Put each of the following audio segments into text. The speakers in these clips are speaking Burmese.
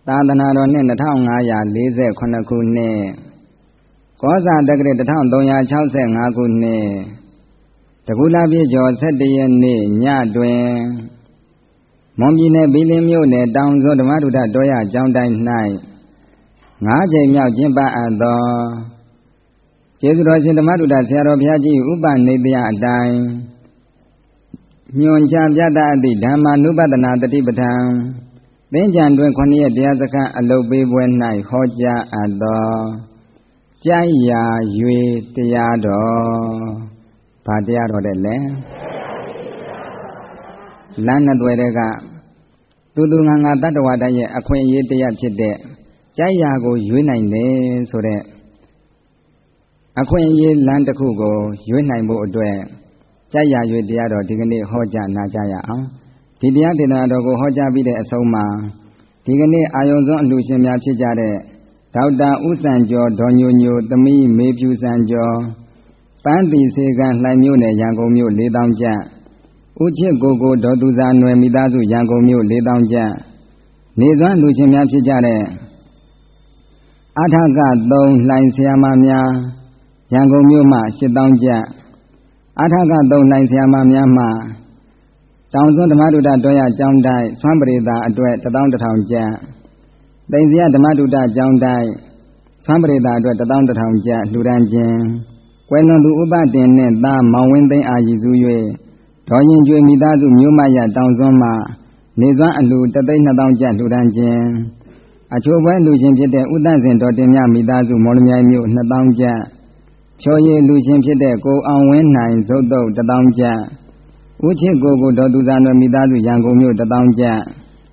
သာသနာတော်နှစ်2548ခုနှစ်ကောဇာတက္ကရာ1365ခုနှစ်တကူလာပြည့်ကျော်17ရက်နေ့ညတွင်မွန်ပြည်နယ်ဘီလင်းမြို့နယ်တောင်စွန်းဓမ္မထုဒ္ဓတော်ရကျောင်းတိုင်း၌9ကြိမ်မြောက်ကျင်းပအပ်သောကျေးဇူးတော်ရှင်ဓမ္မထုဒ္ဓဆရာတော်ဘုရားကြီးဥပနိဒေယအတိုင်းညွန်ကြားပြသအပ်သည့်ဓမ္မာနုပဒနာတတိပဋ္ဌာန်သင်္ကြန်တွင်9ရက်တရားစခန်းအလုပ်ပေးပွဲ၌ဟောကြားအပ်သောကြိုက်ရာ၍တရားတော်ဘာတရားတော်တဲ့လဲလမ်းနှစ်သွယ်ကသူငါငါတတ္တဝါတိုင်းရဲ့အခွင့်အရေးတရားဖြစ်တဲ့ကြိုက်ရာကိုရွေးနိုင်တယ်ဆိုတဲ့အခွင့်အရေးလမ်းတစ်ခုကိုရွေးနိုင်ဖို့အတွက်ကြိုက်ရာ၍တရားတော်ဒီကနေ့ဟောကြားနာကြားရအောင်ဒီတရားဒေသနာတော်ကိုဟောကြားပြီးတဲ့အဆုံးမှာဒီကနေ့အာယုံဆုံးအလှရှင်များဖြစ်ကြတဲ့ဒေါက်တာဦးစံကျော်ဒေါ်ညိုညိုသမီးမေဖြူစံကျော်ပန်းတီစေကလှိုင်မြို့နယ်ရန်ကုန်မြို့4000ကျပ်ဦးချစ်ကိုဒေါ်သူဇာနွယ်မိသားစုရန်ကုန်မြို့4000ကျပ်နေစွမ်းအလှရှင်များဖြစ်ကြတဲ့အထက3လှိုင်ဆရာမများရန်ကုန်မြို့မှ8000ကျပ်အထက3လှိုင်ဆရာမများမှတောင်စွန်းဓမ္မထုဒ္ဓတော်ရကျောင်းတိုင်းဆွမ်းပရိသာအတွက်11000ကျပ်သိင်္ဇယဓမ္မထုဒ္ဓကျောင်းတိုင်းဆွမ်းပရိသာအတွက်11000ကျပ်လှူဒန်းခြင်းကွယ်လွန်သူဥပတင်နှင့်သားမောင်ဝင်းသိန်းအာရည်စု၍ဒေါ်ရင်ကျွေမိသားစုမြို့မရတောင်စွန်းမှနေစွမ်းအလှ12000ကျပ်လှူဒန်းခြင်းအချို့ပွဲလူရှင်ဖြစ်တဲ့ဥဒ္ဒဇင်တော်တင်မြမိသားစုမော်လမြိုင်မြို့2000ကျပ်ဖြော်ရည်လူရှင်ဖြစ်တဲ့ကိုအောင်ဝင်းနိုင်ဇုတ်တုတ်1000ကျပ်ဦးချစ်ကိုဒေါ်သူဇာနွယ်မိသားစုရန်ကုန်မြို့1000ကျပ်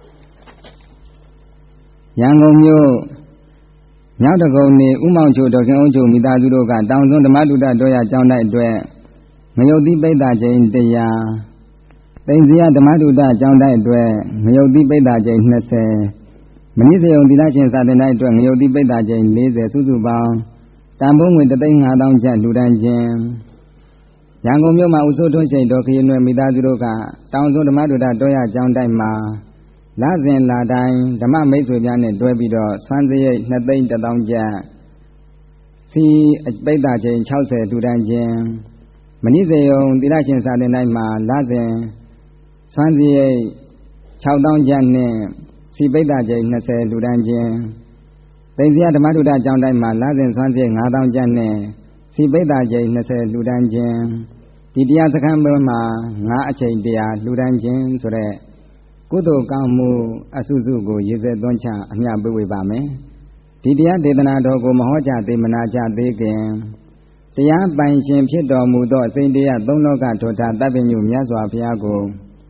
ရန်ကုန်မြို့မြောက်တကုံနေဥမောင်ချိုဒေါ်ခင်အုပ်ချိုမိသားစုတို့ကတောင်စွန်းဓမ္မထုဒ္ဓတော်ရကျောင်းတိုင်းအတွက်ငရုတ်တိပိဋကချိန်100သိင်္ဇယဓမ္မထုဒ္ဓကျောင်းတိုင်းအတွက်ငရုတ်တိပိဋကချိန်20မဏိစေယုံသီလရှင်စာသင်တိုင်းအတွက်ငရုတ်တိပိဋကချိန်40စုစုပေါင်းတန်ဖိုးငွေ35000ကျပ်လှူဒန်းခြင်းရန်ကုန်မြို့မှာဦးစိုးထွန်းရှိန်ဒေါ်ခရီးနွယ်မိသားစုတို့ကတောင်စွန်းဓမ္မထုဒ္ဓတော်ရကျောင်းတိုင်းမှာလစဉ်လာတိုင်းဓမ္မမိတ်ဆွေများနဲ့တွဲပြီးတော့ဆွမ်းစရိတ်2,100,000ကျပ်စီပိဋကချိန်60လှူဒန်းခြင်းမဏိစေယုံသီလရှင်စာသင်တိုင်းမှာလစဉ်ဆွမ်းစရိတ်6,000ကျပ်နဲ့စီပိဋကချိန်20လှူဒန်းခြင်းသိင်္ဇယဓမ္မထုဒ္ဓကျောင်းတိုင်းမှာလစဉ်ဆွမ်းစရိတ်9,000ကျပ်နဲ့စီပိဋကချိန်20လှူဒန်းခြင်းဒီတရားစခန်းပွဲမှာ9အချိန်တရားလှူဒန်းခြင်းဆိုတဲ့ကုသိုလ်ကောင်းမှုအစုစုကိုရေစက်သွန်းချအမျှပေးဝေပါမယ်ဒီတရားဒေသနာတော်ကိုမဟောကြားသေးမနာကြသေးခင်တရားပိုင်ရှင်ဖြစ်တော်မူသောစိတ်တရားသုံးလောကထောထားတပ္ပညုမြတ်စွာဘုရားကို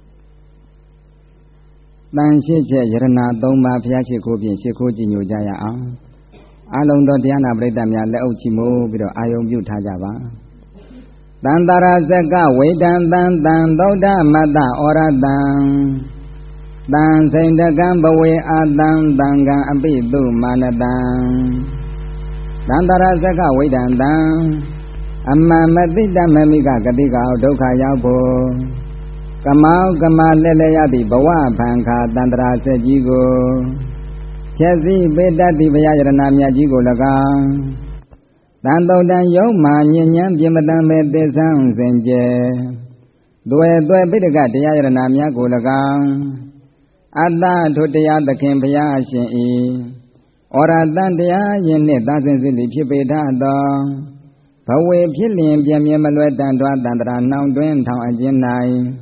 တန်ရှိချက်ယရဏ3ပါးဘုရားရှိခိုးဖြင့်ရှိခိုးကြည်ညိုကြရအောင်အလုံးသောတရားနာပရိသတ်များလက်အုပ်ချီမိုးပြီးတော့အာယုံပြုထားကြပါတန္တရာဇကဝိတံတံသောဒမတ္တဩရတံတံစိန်တကံဘဝေအာတံတံကံအပိတုမာနတံတန္တရာဇကဝိတံတံအမှန်မသိတမမိကကတိကောဒုက္ခရောက်ဖို့ကမောကမလက်လျရသည့်ဘဝဖန်ခါတန္တရာဇကြီးကိုဖြည့်စည်းပေတတ်သည့်ဘုရားယရဏမြတ်ကြီးကို၎င်းတန်တုံတန်ယုံမာညဉ့်ဉန်းပြမတန်ပဲသစ္ဆန်းစင်ကြယ်သွယ်ပိဋကတရားယရဏမြတ်ကို၎င်းအတ္တထုတရားသခင်ဘုရားရှင်ဤဩရတန်တရားယင်နှင့်သာစဉ်စီလိဖြစ်ပေထသောဘဝေဖြစ်လျင်ပြင်းမြဲမလွဲတန်ထွားတန္တရာနှောင်တွင်ထောင်အခြင်း၌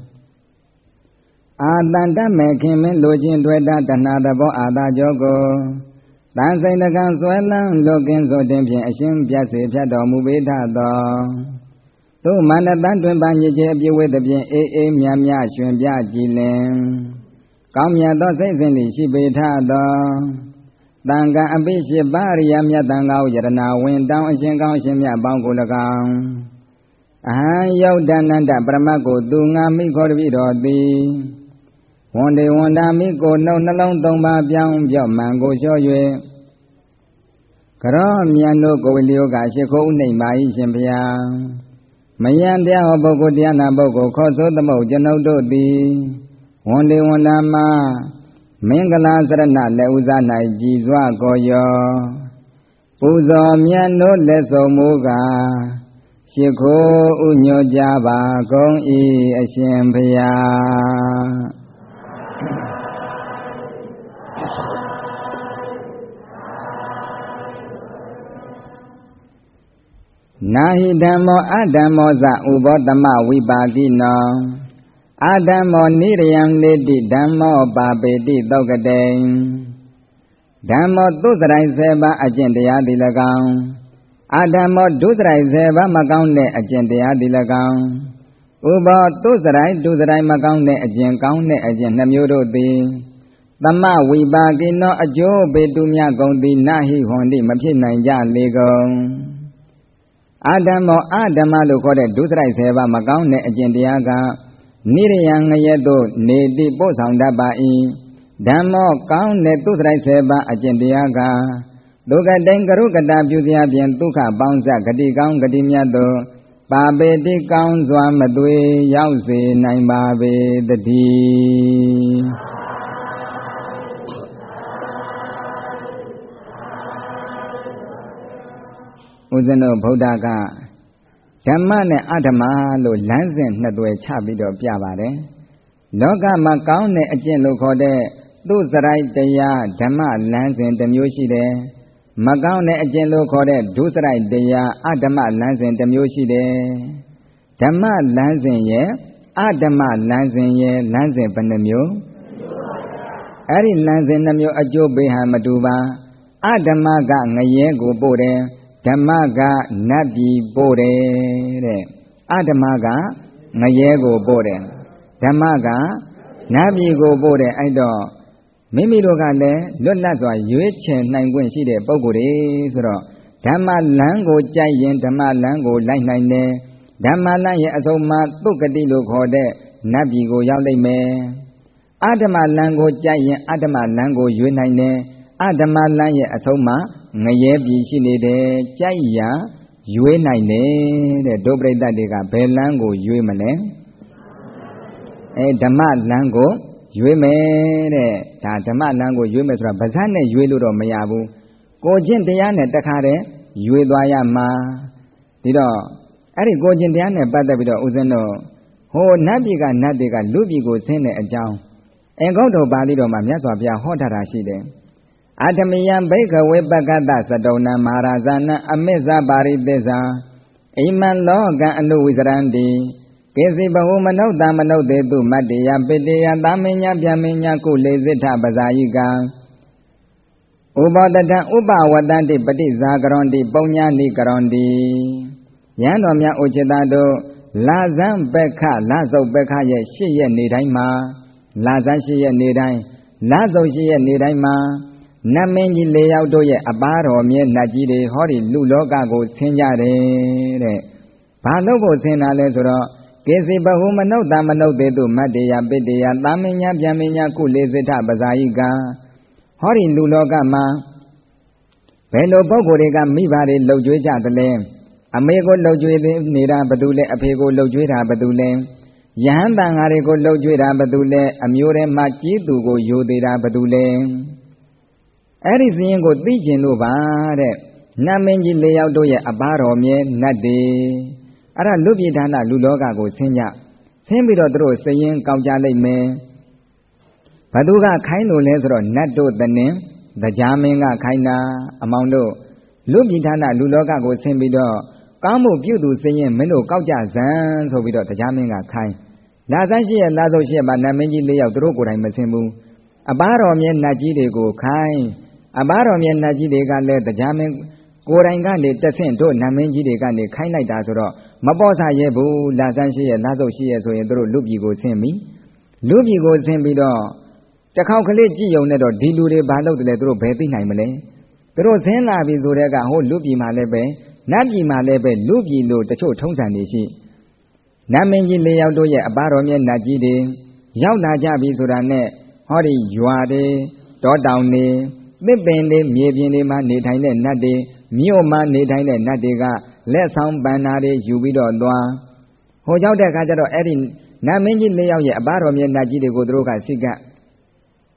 အာတန်တမေခင်မင်းလိုခြင်းတွေ့တာတဏှာသဘောအာသာကြောကိုတန်စိန်တကံဆွဲလန်းလွတ်ကင်းဆိုတင်ဖြင့်အရှင်ပြတ်စေဖြတ်တော်မူပေထသောသို့မန္တတန်တွင်ပါညစ်ခြင်းအပြည့်ဝဲသဖြင့်အေးမြတ်မြရွှင်ပြကြည်လင်ကောင်းမြတ်သောစိတ်စဉ်လေးရှိပေထသောတန်ကံအပိရှိပါရိယမြတ်တန်ကောယရဏဝင်တောင်းအရှင်ကောင်းအရှင်မြတ်ပေါင်းကို၎င်းအဟံယုတ်တနန္တပရမတ်ကိုသူငါမိခေါ်တပိတော်သည်ဝန်တေဝန်တာမိကိုနှုတ်နှလုံး3ပါးပြောင်းပြော့မှန်ကိုလျှော့၍ကရောမြတ်တို့ကိုဝိလျောကရှိခိုးဥနှိမ်ပါ၏ရှင်ဘုရားမယံတရားဟောပုဂ္ဂိုလ်တရားနာပုဂ္ဂိုလ်ခေါ်ဆိုသမုတ်ကျွန်ုပ်တို့သည်ဝန်တေဝန်တာမှာမင်္ဂလာစရဏလက်ဥစား၌ကြည်စွာကိုရောပူဇော်မြတ်နိုးလက်ဆုံးမူကားရှိခိုးဥညွတ်ကြပါကုန်၏အရှင်ဘုရားနာဟိဓမ္မောအဓမ္မောသဥဘောတမဝိပါကိနောအဓမ္မောနိရယံလေတိဓမ္မောပါပေတိသောကတေဓမ္မောသုစရိုက်7ပါးအကျင့်တရားသည်၎င်းအဓမ္မောဒုစရိုက်7ပါးမကောင်းတဲ့အကျင့်တရားသည်၎င်းဥဘောသုစရိုက်ဒုစရိုက်မကောင်းတဲ့အကျင့်ကောင်းတဲ့အကျင့်နှမျိုးတို့သည်သမဝိပါကိနောအကျိုးပေတုမြကုန်သည်နာဟိဟွန်တိမဖြစ်နိုင်ကြလေကုန်အဓမ္မောအဓမ္မလို့ခေါ်တဲ့ဒုစရိုက်7ပါးမကောင်းတဲ့အကျင့်တရားကနိရယံငရဲသို့နေတိပို့ဆောင်တတ်ပါ၏ဓမ္မောကောင်းတဲ့သုစရိုက်7ပါးအကျင့်တရားကဒုက္ခတိန်ကရုကတာပြုစရာဖြင့်ဒုက္ခပေါင်းစပ်ဂတိကောင်းဂတိမြတ်သို့ပါပေတိကောင်းစွာမသွေရောက်စေနိုင်ပါပေတည်းဦးဇင်းတို့ဗုဒ္ဓကဓမ္မနဲ့အဓမ္မလို့လမ်းစဉ်နှစ်သွယ်ချပြီးတော့ပြပါတယ်လောကမှာကောင်းတဲ့အကျင့်လို့ခေါ်တဲ့သုစရိုက်တရားဓမ္မလမ်းစဉ်တစ်မျိုးရှိတယ်မကောင်းတဲ့အကျင့်လို့ခေါ်တဲ့ဒုစရိုက်တရားအဓမ္မလမ်းစဉ်တစ်မျိုးရှိတယ်ဓမ္မလမ်းစဉ်ရဲ့အဓမ္မလမ်းစဉ်ရဲ့လမ်းစဉ်ဘယ်နှမျိုးအဲ့ဒီလမ်းစဉ်နှမျိုးအကျိုးပေးဟန်မတူပါအဓမ္မကငရဲကိုပို့တယ်ဓမ္မကနတ်ပြည်ပို့တယ်တဲ့အဓမ္မကငရဲကိုပို့တယ်ဓမ္မကနတ်ပြည်ကိုပို့တယ်အဲ့တော့မိမိတို့ကလည်းလွတ်လပ်စွာရွေးချယ်နိုင်ခွင့်ရှိတဲ့ပုဂ္ဂိုလ်တွေဆိုတော့ဓမ္မလမ်းကိုကြိုက်ရင်ဓမ္မလမ်းကိုလိုက်နိုင်တယ်ဓမ္မလမ်းရဲ့အဆုံးမှာသုဂတိလို့ခေါ်တဲ့နတ်ပြည်ကိုရောက်လိမ့်မယ်အဓမ္မလမ်းကိုကြိုက်ရင်အဓမ္မလမ်းကိုရွေးနိုင်တယ်အဓမ္မလမ်းရဲ့အဆုံးမှာငရဲပြည်ရှိနေတယ်ကြိုက်ရာရွေးနိုင်တယ်တဲ့ဒုပရိသတ်တွေကဘယ်လမ်းကိုရွေးမလဲဓမ္မလမ်းကိုရွေးမယ်တဲ့ဒါဓမ္မလမ်းကိုရွေးမယ်ဆိုတာဗဇတ်နဲ့ရွေးလို့တော့မရဘူးကိုကျင့်တရားနဲ့တခါတည်းရွေးသွားရမှာဒီတော့အဲ့ဒီကိုကျင့်တရားနဲ့ပတ်သက်ပြီးတော့ဦးဇင်းတို့ဟိုနတ်ပြည်ကနတ်တွေကလူပြည်ကိုဆင်းတဲ့အကြောင်းဂုတ်တော်ပါဠိတော်မှာမြတ်စွာဘုရားဟောထားတာရှိတယ်အတမယံဘိက္ခဝေပက္ခတသတုံနမဟာရာဇနံအမစ္ဆပါရိသစ္စာအိမံလောကံအနုဝိစရန္တိကေစီဘဟုမနုဿမနုဿေတုမတ္တေယပိတေယသာမညဗျမညကုလေစိထပဇာယိကံဥပောတတံဥပဝတ္တန္တိပฏิဇာကရွန်တိပုည္ဏိကရွန်တိယံတော်မြတ်ဥจิตတို့လာဇံပက္ခလာစုပ်ပက္ခရဲ့8ရက်နေတိုင်းမှာလာဇံ8ရက်နေတိုင်းလာစုပ်8ရက်နေတိုင်းမှာနတ်မင်းကြီး၄ယောက်တို့ရဲ့အပါတော်မြဲနတ်ကြီးတွေဟောဒီလူလောကကိုဆင်းကြတယ်တဲ့ဘာလို့ကိုဆင်းတာလဲဆိုတော့ကေစီဘဟုမနုဿမနုဿေတုမတ္တေယပိတေယသာမညဗျမညကုလေစိထပဇာယိကံဟောဒီလူလောကမှာဘယ်လိုပုဂ္ဂိုလ်တွေကမိဘတွေလှုပ်ကြွေးကြသလဲအမေကိုလှုပ်ကြွေးနေတာဘယ်သူလဲအဖေကိုလှုပ်ကြွေးတာဘယ်သူလဲယဟန်တန်ဃာတွေကိုလှုပ်ကြွေးတာဘယ်သူလဲအမျိုးထဲမှာကြီးသူကိုယိုသေးတာဘယ်သူလဲအဲ့ဒီစရင်ကိုသိကျင်လို့ပါတဲ့နတ်မင်းကြီး၄ယောက်တို့ရဲ့အပါတော်မြဲနတ်တွေအဲ့ဒါလူပြည်ဌာနလူလောကကိုဆင်းကြဆင်းပြီးတော့သူတို့စရင်ကောက်ကြလိုက်မယ်ဘသူကခိုင်းလို့လဲဆိုတော့နတ်တို့တနင်တရားမင်းကခိုင်းတာအမောင်တို့လူပြည်ဌာနလူလောကကိုဆင်းပြီးတော့ကောင်းမှုပြုသူစရင်မင်းတို့ကောက်ကြစမ်းဆိုပြီးတော့တရားမင်းကခိုင်းလာဆန်းရှိရဲ့လာစုပ်ရှိရဲ့မှာနတ်မင်းကြီး၄ယောက်သူတို့ကိုယ်တိုင်မဆင်းဘူးအပါတော်မြဲနတ်ကြီးတွေကိုခိုင်းအပါတော်မြဲနတ်ကြီးတွေကလည်းတရားမင်းကိုယ်တိုင်ကနေတဆင့်တို့နတ်မင်းကြီးတွေကနေခိုင်းလိုက်တာဆိုတော့မပေါ့ဆရဲဘူးလာဆန်းရှိရဲ့လာစုပ်ရှိရဲ့ဆိုရင်တို့လူပြည်ကိုဆင်းပြီလူပြည်ကိုဆင်းပြီးတော့တစ်ခေါက်ကလေးကြည့်ုံနဲ့တော့ဒီလူတွေဘာလုပ်တယ်လဲတို့ဘယ်သိနိုင်မလဲတို့ဆင်းလာပြီဆိုတဲ့ကဟိုလူပြည်မှာလည်းပဲနတ်ပြည်မှာလည်းပဲလူပြည်လို့တချို့ထုံးစံနေရှိနတ်မင်းကြီး၄ယောက်တို့ရဲ့အပါတော်မြဲနတ်ကြီးတွေရောက်လာကြပြီဆိုတာနဲ့ဟောဒီရွာတွေတောတောင်တွေသစ်ပင်တွေမြေပြင်တွေမှာနေထိုင်တဲ့နတ်တွေမြို့မှာနေထိုင်တဲ့နတ်တွေကလက်ဆောင်ပန္နာတွေယူပြီးတော့သွားဟိုရောက်တဲ့အခါကျတော့အဲ့ဒီနတ်မင်းကြီး၄ယောက်ရဲ့အပါတော်မြဲနတ်ကြီးတွေကိုသူတို့ကစိတ်က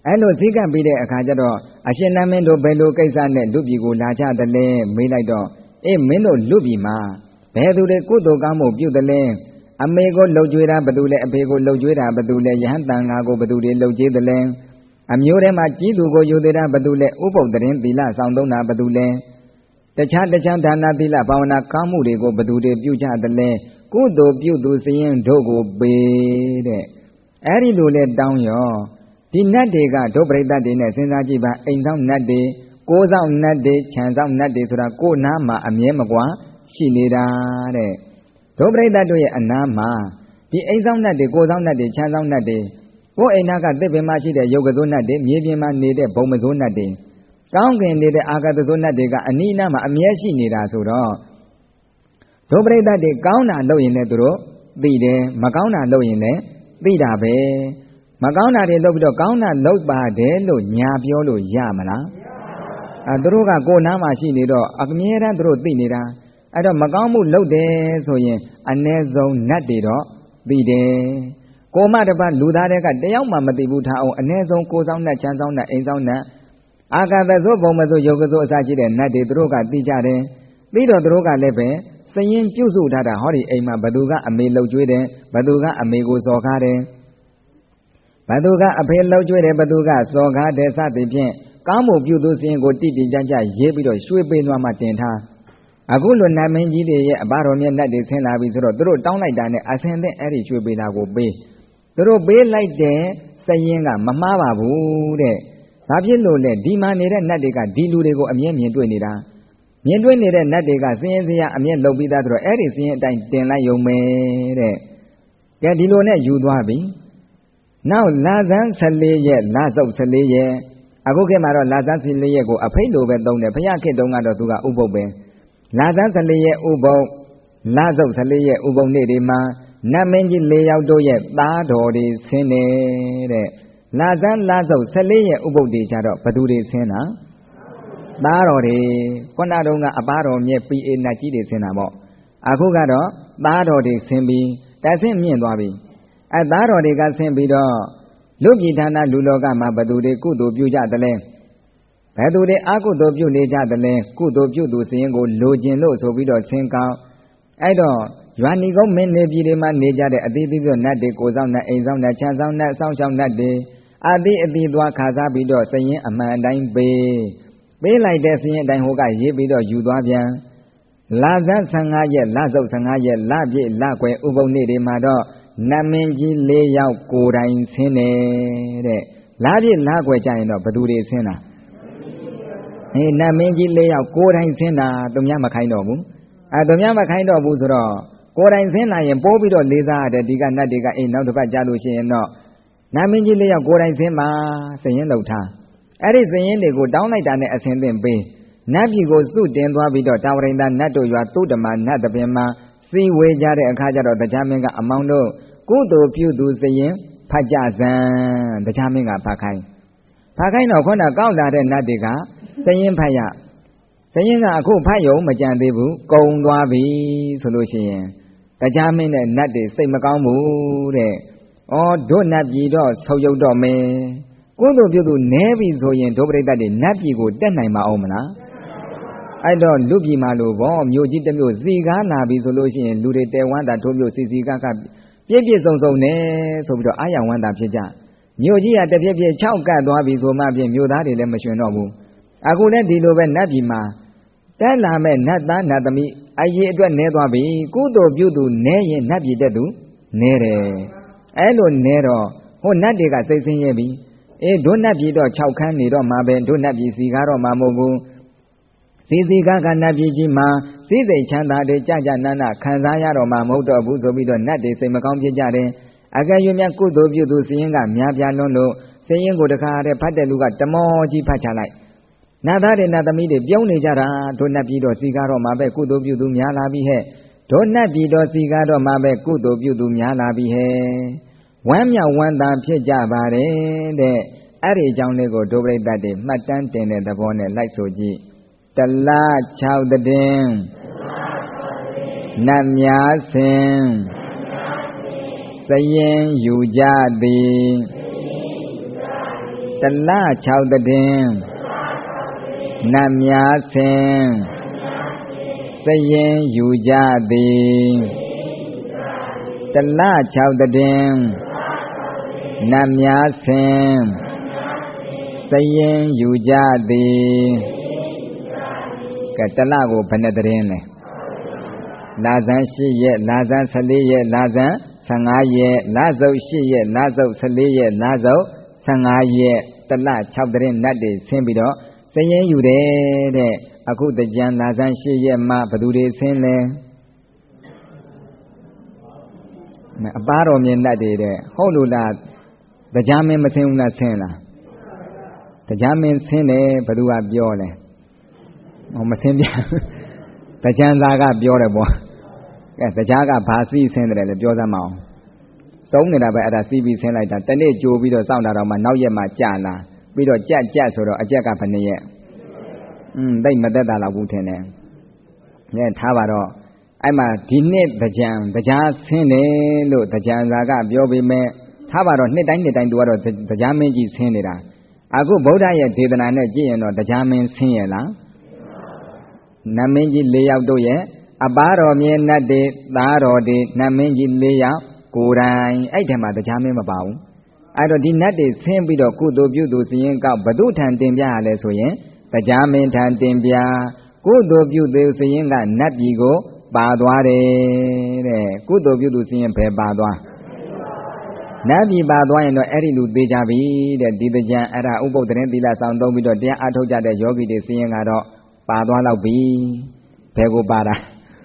အဲ့လိုသိကပ်ပြီးတဲ့အခါကျတော့အရှင်နတ်မင်းတို့ဘယ်လိုကိစ္စနဲ့လူပြည်ကိုလာကြသလဲမေးလိုက်တော့မင်းတို့လူပြည်မှာဘယ်သူတွေကုသိုလ်ကောင်းမှုပြုသလဲအမေကိုလှုပ်ကြွေးတာဘသူလဲအဖေကိုလှုပ်ကြွေးတာဘသူလဲယဟန်တန်ဃာကိုဘသူတွေလှုပ်ကြွေးသလဲအမျိုးထဲမှာကြီးသူကိုယူသေးတာဘသူလဲဥပုပ်တရင်သီလဆောင်သုံးတာဘသူလဲတခြားဒါနသီလဘာဝနာကောင်းမှုတွေကိုဘသူတွေပြုကြသလဲကုသိုလ်ပြုသူစရင်တို့ကိုပေးတဲ့အဲ့ဒီလိုလဲတောင်းရောဒီနတ်တွေကဒုပရိသတ်တွေနဲ့စဉ်းစားကြည့်ပါအိမ်ဆောင်နတ်တွေကိုးဆောင်နတ်တွေခြံဆောင်နတ်တွေဆိုတာကိုယ်နားမှာအမြဲမကွာရှိနေတာတဲ့ဒုပရိသတ်တို့ရဲ့အနားမှာဒီအိမ်ဆောင်နတ်တွေကိုးဆောင်နတ်တွေခြံဆောင်နတ်တွေကိုယ်အိမ်နာကသစ်ပင်မှာရှိတဲ့ရုပ်ကစိုးနတ်တွေမြေပြင်မှာနေတဲ့ဘုံမစိုးနတ်တွေကောင်းကင်နေတဲ့အာကာသစိုးနတ်တွေကအနိနာမှာအမြဲရှိနေတာဆိုတော့ဒုပရိသတ်တွေကောင်းတာလုပ်ရင်လည်းသူတို့သိတယ်မကောင်းတာလုပ်ရင်လည်းသိတာပဲမကောင်းတာတွေလုပ်ပြီးတော့ကောင်းတာလုပ်ပါတယ်လို့ညာပြောလို့ရမလားသူတို့ကကိုယ်နားမှာရှိနေတော့အမြဲတမ်းသူတို့သိနေတာအဲ့တော့မကောင်းမှုလုပ်တယ်ဆိုရင်အ ਨੇ ဆုံးနတ်တွေတော့သိတယ်ကိုမတပတ်လူသားတွေကတယောက်မှမသိဘူးထားအောင်အ ਨੇ ဆုံးကိုဆောင်နတ်ချမ်းဆောင်နတ်အိမ်ဆောင်နတ်အာကာသဇုဘုံမဇုယောဂဇုအစရှိတဲ့နတ်တွေသူတို့ကသိကြတယ်ပြီးတော့သူတို့ကလည်းပဲစရင်ပြုစုထားတာဟောဒီအိမ်မှာဘသူကအမေလှုပ်ကြွေးတယ်ဘသူကအမေကိုစော်ကားတယ်ဘသူကအဖေလှုပ်ကြွေးတယ်ဘသူကစော်ကားတယ်စသည်ဖြင့်ကောင်းမှုပြုသူစရင်ကိုတိတိကျကျရေးပြီးတော့ရွှေပေးသွားမှတင်ထားအခုလိုနတ်မင်းကြီးတွေရဲ့အဘတော်မြတ်နတ်တွေဆင်းလာပြီဆိုတော့သူတို့တောင်းလိုက်တာနဲ့အစင်တဲ့အဲ့ဒီရွှေပေးတာကိုပေးသူတို့ပေးလိုက်တဲ့စရင်ကမမှားပါဘူးတဲ့ဘာဖြစ်လို့လဲဒီမှာနေတဲ့နတ်တွေကဒီလူတွေကိုအမြဲမြင်တွေ့နေတာမြင်တွေ့နေတဲ့နတ်တွေကစရင်စရာအမြဲလှုပ်ပြီးသားဆိုတော့အဲ့ဒီစရင်အတိုင်းတင်လိုက်ရုံပဲတဲ့ကဲဒီလိုနဲ့ယူသွားပြီနောက်လာဇန်း14ရက်လစုပ်14ရက်အခုခေတ်မှာတော့လာဇန်း14ရက်ကိုအဖိတ်လိုပဲသုံးတယ်ဘုရားခေတ်တုန်းကတော့သူကဥပုပ်ပဲလာဇန်း14ရက်ဥပုပ်လစုပ်14ရက်ဥပုပ်နေ့တွေမှာနတ်မင်းကြီး4ယောက်တို့ရဲ့သားတော်တွေဆင်းနေတဲ့လာဇန်းလစုပ်14ရက်ဥပုပ်တွေကြတော့ဘသူတွေဆင်းတာသားတော်တွေခုနတုန်းကအဘတော်မြတ်ပီအေနတ်ကြီးတွေဆင်းတာပေါ့အခုကတော့သားတော်တွေဆင်းပြီးတဆင့်မြင့်သွားပြီသားတော်တွေကဆင်းပြီးတော့လူပြည်ဌာနလူလောကမှာဘသူတွေကုသိုလ်ပြုကြသလဲဘယ်သူတွေအကုသိုလ်ပြုနေကြသလဲကုသိုလ်ပြုသူစရင်ကိုလိုချင်လို့ဆိုပြီးတော့ဆင်းကောင်းအဲ့တော့ရွာနီကုန်းမင်းနေပြည်တွေမှာနေကြတဲ့အသီးသီးသောနတ်တွေကိုဆောင်နတ်အိမ်ဆောင်နတ်ချမ်းဆောင်နတ်စောင့်ရှောက်နတ်တွေအသီးအသီးသွားခါစားပြီးတော့စရင်အမှန်အတိုင်းပေးလိုက်တဲ့စရင်အတိုင်းဟိုကရေးပြီးတော့ယူသွားပြန်လာဇန်း15ရက်လစုပ်15ရက်လပြည့်လကွယ်ဥပုပ်နေ့တွေမှာတော့နတ်မင်းကြီး4ယောက်ကိုယ်တိုင်ဆင်းနေတဲ့လပြည့်လကွယ်ကြရင်တော့ဘသူတွေဆင်းတာနတ်မင်းကြီး4ယောက်ကိုယ်တိုင်ဆင်းတာသူများမခိုင်းတော့ဘူးသူများမခိုင်းတော့ဘူးဆိုတော့ကိုယ်တိုင်ဆင်းလာရင်ပိုးပြီးတော့လေးစားရတယ်ဒီကနတ်တွေကနောက်တစ်ပတ်ကြာလို့ရှိရင်တော့နတ်မင်းကြီး4ယောက်ကိုယ်တိုင်ဆင်းမှာစရင်လှုပ်ထားအဲ့ဒီစရင်တွေကိုတောင်းလိုက်တာနဲ့အစင်သင့်ပေးနတ်ပြည်ကိုစုတင်သွားပြီးတော့တာဝရိန္ဒနတ်တို့ရွာသုတ္တမနတ်တပင်မှာစီဝေကြတဲ့အခါကျတော့တရားမင်းကအမောင်တို့ကုသိုလ်ပြုသူစရင်ဖတ်ကြစံတရားမင်းကဖတ်ခိုင်းတော့ခုနကောက်လာတဲ့နတ်တွေကစရင်ဖတ်ရစရင်ကအခုဖတ်ရုံမကြံသေးဘူးကုံသွားပြီဆိုလို့ရှိရင်တရားမင်းနဲ့နတ်တွေစိတ်မကောင်းဘူးတဲ့ဩတို့နတ်ပြည်တော့ဆုပ်ယုတ်တော့မယ်ကုသိုလ်ပြုသူနည်းပြီဆိုရင်ဒုပရိသတ်တွေနတ်ပြည်ကိုတက်နိုင်မအောင်မလားအဲ့တော့လူပြည်မှာလို့ဗောမြို့ကြီးတစ်မြို့စီကားလာပြီဆိုလို့ရှိရင်လူတွေတဲဝမ်းတာထိုးမြို့စီကားကပြည့်ပြည့်စုံစုံနေဆိုပြီးတော့အာရဝမ်းတာဖြစ်ကြမြို့ကြီးကတပြည့်ပြည့်6ကတ်သွားပြီဆိုမှပြင်မြို့သားတွေလည်းမရှင်တော့ဘူးအခုလည်းဒီလိုပဲနတ်ပြည်မှာတက်လာမဲ့နတ်သားနတ်သမီးအရေးအတွက်နဲသွားပြီကုသိုလ်ပြုသူနဲရင်နတ်ပြည်တက်သူနဲတယ်အဲ့လိုနဲတော့ဟိုနတ်တွေကစိတ်ဆင်းရဲပြီဒုနတ်ပြည်တော့6ခန်းနေတော့မှာပဲဒုနတ်ပြည်စီကားတော့မှာမဟုတ်ဘူးစီကားကနတ်ပြည်ကြီးမှာစည်းစိမ်ချမ်းသာတွေကြနာနာခံစားရတော့မှာမဟုတ်တော့ဘူးဆိုပြီးတော့နတ်တွေစိတ်မကောင်းဖြစ်ကြတယ်အကယ်၍များကုသိုလ်ပြုသူစရင်ကများပြားလွန်းလို့စရင်ကိုတခါတည်းဖတ်တဲ့လူကတမောကြီးဖတ်ချလိုက်နတ်သားတွေနတ်သမီးတွေပြုံးနေကြတာဒုနတ်ပြည်တော့စီကားတော့မှာပဲကုသိုလ်ပြုသူများလာပြီဟဲ့ဒုနတ်ပြည်တော့စီကားတော့မှာပဲကုသိုလ်ပြုသူများလာပြီဟဲ့ဝမ်းမြောက်ဝမ်းသာဖြစ်ကြပါတယ်တဲ့အဲ့ဒီအကြောင်းလေးကိုဒုပရိသတ်တွေမှတ်တမ်းတင်တဲ့သဘောနဲ့လိုက်ဆိုကြည့်တလ6တည်နတ်များစဉ်စရင်ယူကြသည်တ la 6 tadin nat mya sin sayin yu ja ti la 6 tadin nat mya sin sayin yu ja ti cái tật la của phần đất riêng này lá giang xí ye lá giang sali ye lá giang sang ai ye lá dâu xí ye lá dâu sali ye lá dâu sang ai ye tật la 6 đất riêng nát để xem bị đó sẽ nhớอยู่เด้တဲ့အခုတကြံlá giang xí ye màဘယ်သူတွေဆင်းလဲအပားတော်မြင်တတ်တယ်တဲ့ဟုတ်လို့လားတရားမင်းမဆင်းဘူးလားဆင်းလားတရားမင်းဆင်းတယ်ဘယ်သူကပြောလဲမဆင်းပြတရားသားကပြောတယ်ပေါ့ကဲတရားကဘာစီးဆင်းတယ်လဲပြောစမ်းမအောင်သုံးနေတာပဲအဲ့ဒါစီးပြီးဆင်းလိုက်တာတနေ့ကြိုပြီးတော့စောင့်တာတော့မှနောက်ရက်မှကြာလာပြီးတော့ကြက်ဆိုတော့အကြက်ကဘယ်နှစ်ရက်သိမသက်တာလောက်ဘူးထင်တယ်ညထားပါတော့အဲ့မှာဒီနှစ်တရားဆင်းတယ်လို့တရားသားကပြောပြီးမဲ့ထားပါတော့နှစ်တိုင်းသူကတော့တရားမင်းကြီးဆင်းနေတာအခုဗုဒ္ဓရဲ့ဒေသနာနဲ့ကြည့်ရင်တော့တရားမင်းဆင်းရလားနတ်မင်းကြီး 4 ယောက်တို့ရဲ့အပားတော်မြင်နတ်တွေသားတော်တွေနတ်မင်းကြီး 4 ယောက်ကိုယ်တိုင်အဲ့ထဲမှာတရားမင်းမပါဘူးအဲ့တော့ဒီနတ်တွေဆင်းပြီးတော့ကုသိုလ်ပြုသူစီရင်ကောက်ဘသူထံတင်ပြရလဲဆိုရင်တရားမင်းထံတင်ပြကုသိုလ်ပြုသူစီရင်ကနတ်ပြည်ကိုပါသွားတယ်တဲ့ကုသိုလ်ပြုသူစီရင်ဘယ်ပါသွားနတ်ပြည်ပါသွားရင်တော့အဲ့ဒီလူသေးကြပြီတဲ့ဒီတကြံအဲ့ဒါဥပုပ်သတင်းသီလဆောင်သုံးပြီးတော့တရားအထုတ်ကြတဲ့ယောဂီတွေစီရင်ကတော့ပါသွားတော့ပြီဘယ်ကိုပါတာ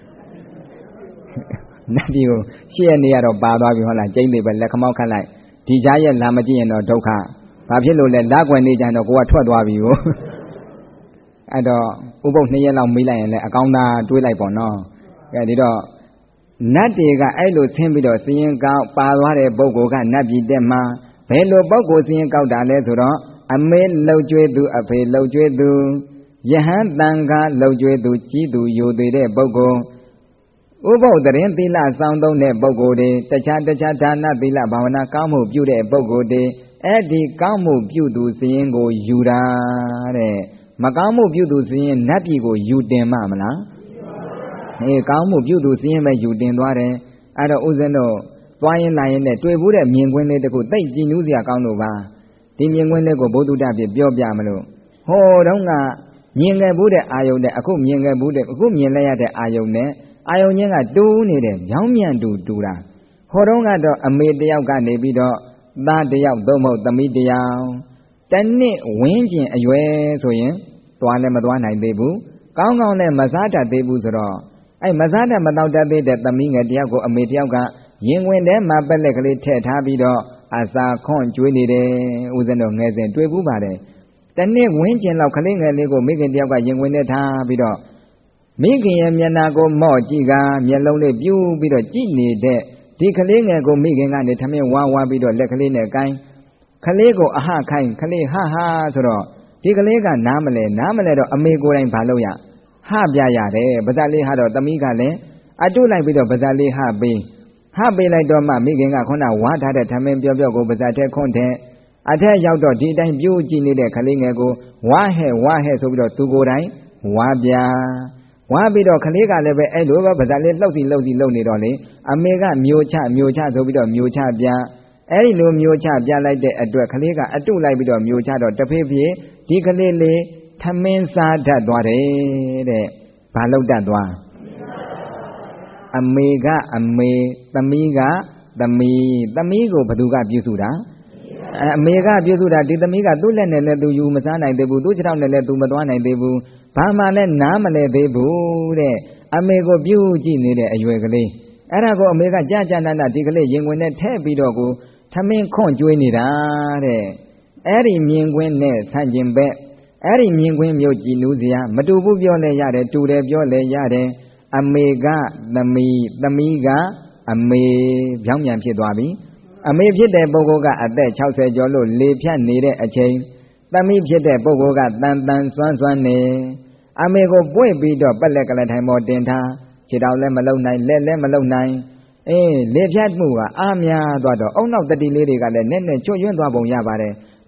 နတ်ပြည်ကိုရှေ့ရနေရတော့ပါသွားပြီဟုတ်လားကျိန်းသေးပဲလက်ခမောက်ခတ်လိုက်ဒီကြားရဲ့လာမကြည့်ရင်တော့ဒုက္ခဘာဖြစ်လို့လဲလက်ွယ်နေကြတော့ကိုကထွက်သွားပြီကိုအဲ့တော့ဥပုပ်2 ရက်လောက်မေးလိုက်ရင်လည်းအကောင်းသားတွေးလိုက်ပေါ့နော်ကဲဒီတော့နတ်တွေကအဲ့လိုဆင်းပြီးတော့စီရင်ကောက်ပါသွားတဲ့ပုဂ္ဂိုလ်ကနတ်ပြည်တက်မှာဘယ်လိုပုဂ္ဂိုလ်စီရင်ကောက်တာလဲဆိုတော့အမေလှုပ်ကြွေးသူအဖေလှုပ်ကြွေးသူယဟန်တန်ခါလှုပ်ကြွေးသူကြီးသူယိုသေးတဲ့ပုဂ္ဂိုလ်ဥပုပ်သတင်းသီလဆောင်သုံးတဲ့ပုဂ္ဂိုလ်တွေတခြားဒါနသီလဘာဝနာကောင်းမှုပြုတဲ့ပုဂ္ဂိုလ်တွေအဲ့ဒီကောင်းမှုပြုသူစရင်ကိုယူတာတဲ့မကောင်းမှုပြုသူစရင်နတ်ပြည်ကိုယူတင်မှမလားကောင်းမှုပြုသူစရင်ပဲယူတင်သွားတယ်အဲ့တော့ဥစဉ်တော့သွားရင်လာရင်နဲ့တွေ့ဘူးတဲ့မြင်ကွင်းလေးတခုသိကြည်နူးစရာကောင်းလို့ပါဒီမြင်ကွင်းလေးကိုဘုဒ္ဓတပြပြောပြမလို့ဟိုတုန်းကမြင်ခဲ့ဘူးတဲ့အာယုန်နဲ့အခုမြင်ခဲ့ဘူးတဲ့အခုမြင်လိုက်ရတဲ့အာယုန်နဲ့အာယုန်ချင်းကတူးနေတယ်ကြောင်းမြန်တူတာဟိုတုန်းကတော့အမေတယောက်ကနေပြီးတော့သားတယောက်သို့မဟုတ်သမီးတယောက်တနှစ်ဝင်းကျင်အရွယ်ဆိုရင်သွားလည်းမသွားနိုင်သေးဘူးကောင်းလည်းမစားတတ်သေးဘူးဆိုတော့အဲ့မစားတတ်မတော့တတ်သေးတဲ့သမီးငယ်တယောက်ကိုအမေတယောက်ကရင်ဝင်ထဲမှာပက်လက်ကလေးထည့်ထားပြီးတော့အစာခွန့်ကျွေးနေတယ်ဦးဇင်းတော်ငယ်စဉ်တွေ့ဘူးပါတယ်တနေ့ဝင်းကျင်လောက်ကလေးငယ်လေးကိုမိခင်တယောက်ကရင်ဝင်ထဲထားပြီးတော့မိခင်ရဲ့မျက်နှာကိုမော့ကြည့်ကမျက်လုံးလေးပြူးပြီးတော့ကြည့်နေတဲ့ဒီကလေးငယ်ကိုမိခင်ကနေထမင်းဝါပြီးတော့လက်ကလေးနဲ့ကိုင်းကလေးကိုအဟခိုင်းကလေးဟာဆိုတော့ဒီကလေးကနားမလဲတော့အမေကိုယ်တိုင်ဘာလုပ်ရဟပြရတယ်ပါဇက်လေးဟာတော့သမီးကလည်းအတုလိုက်ပြီးတော့ပါဇက်လေးဟပေးလိုက်တော့မှမိခင်ကခုနဝါထားတဲ့ထမင်းပြောကိုပါဇက်ထဲခွန်းတဲ့အထက်ရောက်တော့ဒီအတိုင်းပြိုးကြည့်နေတဲ့ကလေးငယ်ကိုဝါဟဲ့ဆိုပြီးတော့သူကိုယ်တိုင်ဝါပြီးတော့ကလေးကလည်းပဲအဲ့လိုပဲပါဇက်လေးလှုပ်စီလုပ်နေတော့လေအမေကမျိုးချဆိုပြီးတော့မျိုးချပြအဲ့ဒီလိုမျိုးချပြလိုက်တဲ့အတွက်ကလေးကအတုလိုက်ပြီးတော့မျိုးချတော့တဖေးဖေးဒီကလေးလေးထမင်းစားတတ်သွားတယ်တဲ့ဘာလုပ်တတ်သွားအမေကအမေသမီးကသမီးကိုဘသူကပြုစုတာအမေကပြုစုတာဒီသမီးကသူ့လက်နဲ့လည်းသူယူမစားနိုင်သေးဘူးသူ့ခြေထောက်နဲ့လည်းသူမသွားနိုင်သေးဘူးဘာမှလည်းနားမလဲသေးဘူးတဲ့အမေကိုပြုကြည့်နေတဲ့အရွယ်ကလေးအဲ့ဒါကိုအမေကကြာနာဒီကလေးရင်ဝင်နဲ့ထည့်ပြီးတော့ကိုထမင်းခွန့်ကျွေးနေတာတဲ့အဲ့ဒီမြင်ကွင်းနဲ့ဆန့်ကျင်ဘက်အဲ့ဒီမြင်ကွင်းမျိုးကြည်နူးစရာမတူဘူးပြောလဲရတယ်တူတယ်ပြောလဲရတယ်အမေကသမီးကအမေပြောင်းပြန်ဖြစ်သွားပြီအမေဖြစ်တဲ့ပုဂ္ဂိုလ်ကအသက်60ကျော်လို့လေဖြတ်နေတဲ့အချိန်သမီးဖြစ်တဲ့ပုဂ္ဂိုလ်ကတန်စွမ်းနေအမေကိုပွေ့ပြီးတော့ပက်လက်ကလေးထိုင်ပေါ်တင်ထားခြေထောက်လည်းမလုံနိုင်လက်လည်းမလုံနိုင်လေဖြတ်မှုကအားများသွားတော့အုံနောက်တတိလေးတွေကလည်းနဲ့ချွတ်ယွင်းသွားပုံရပါတယ်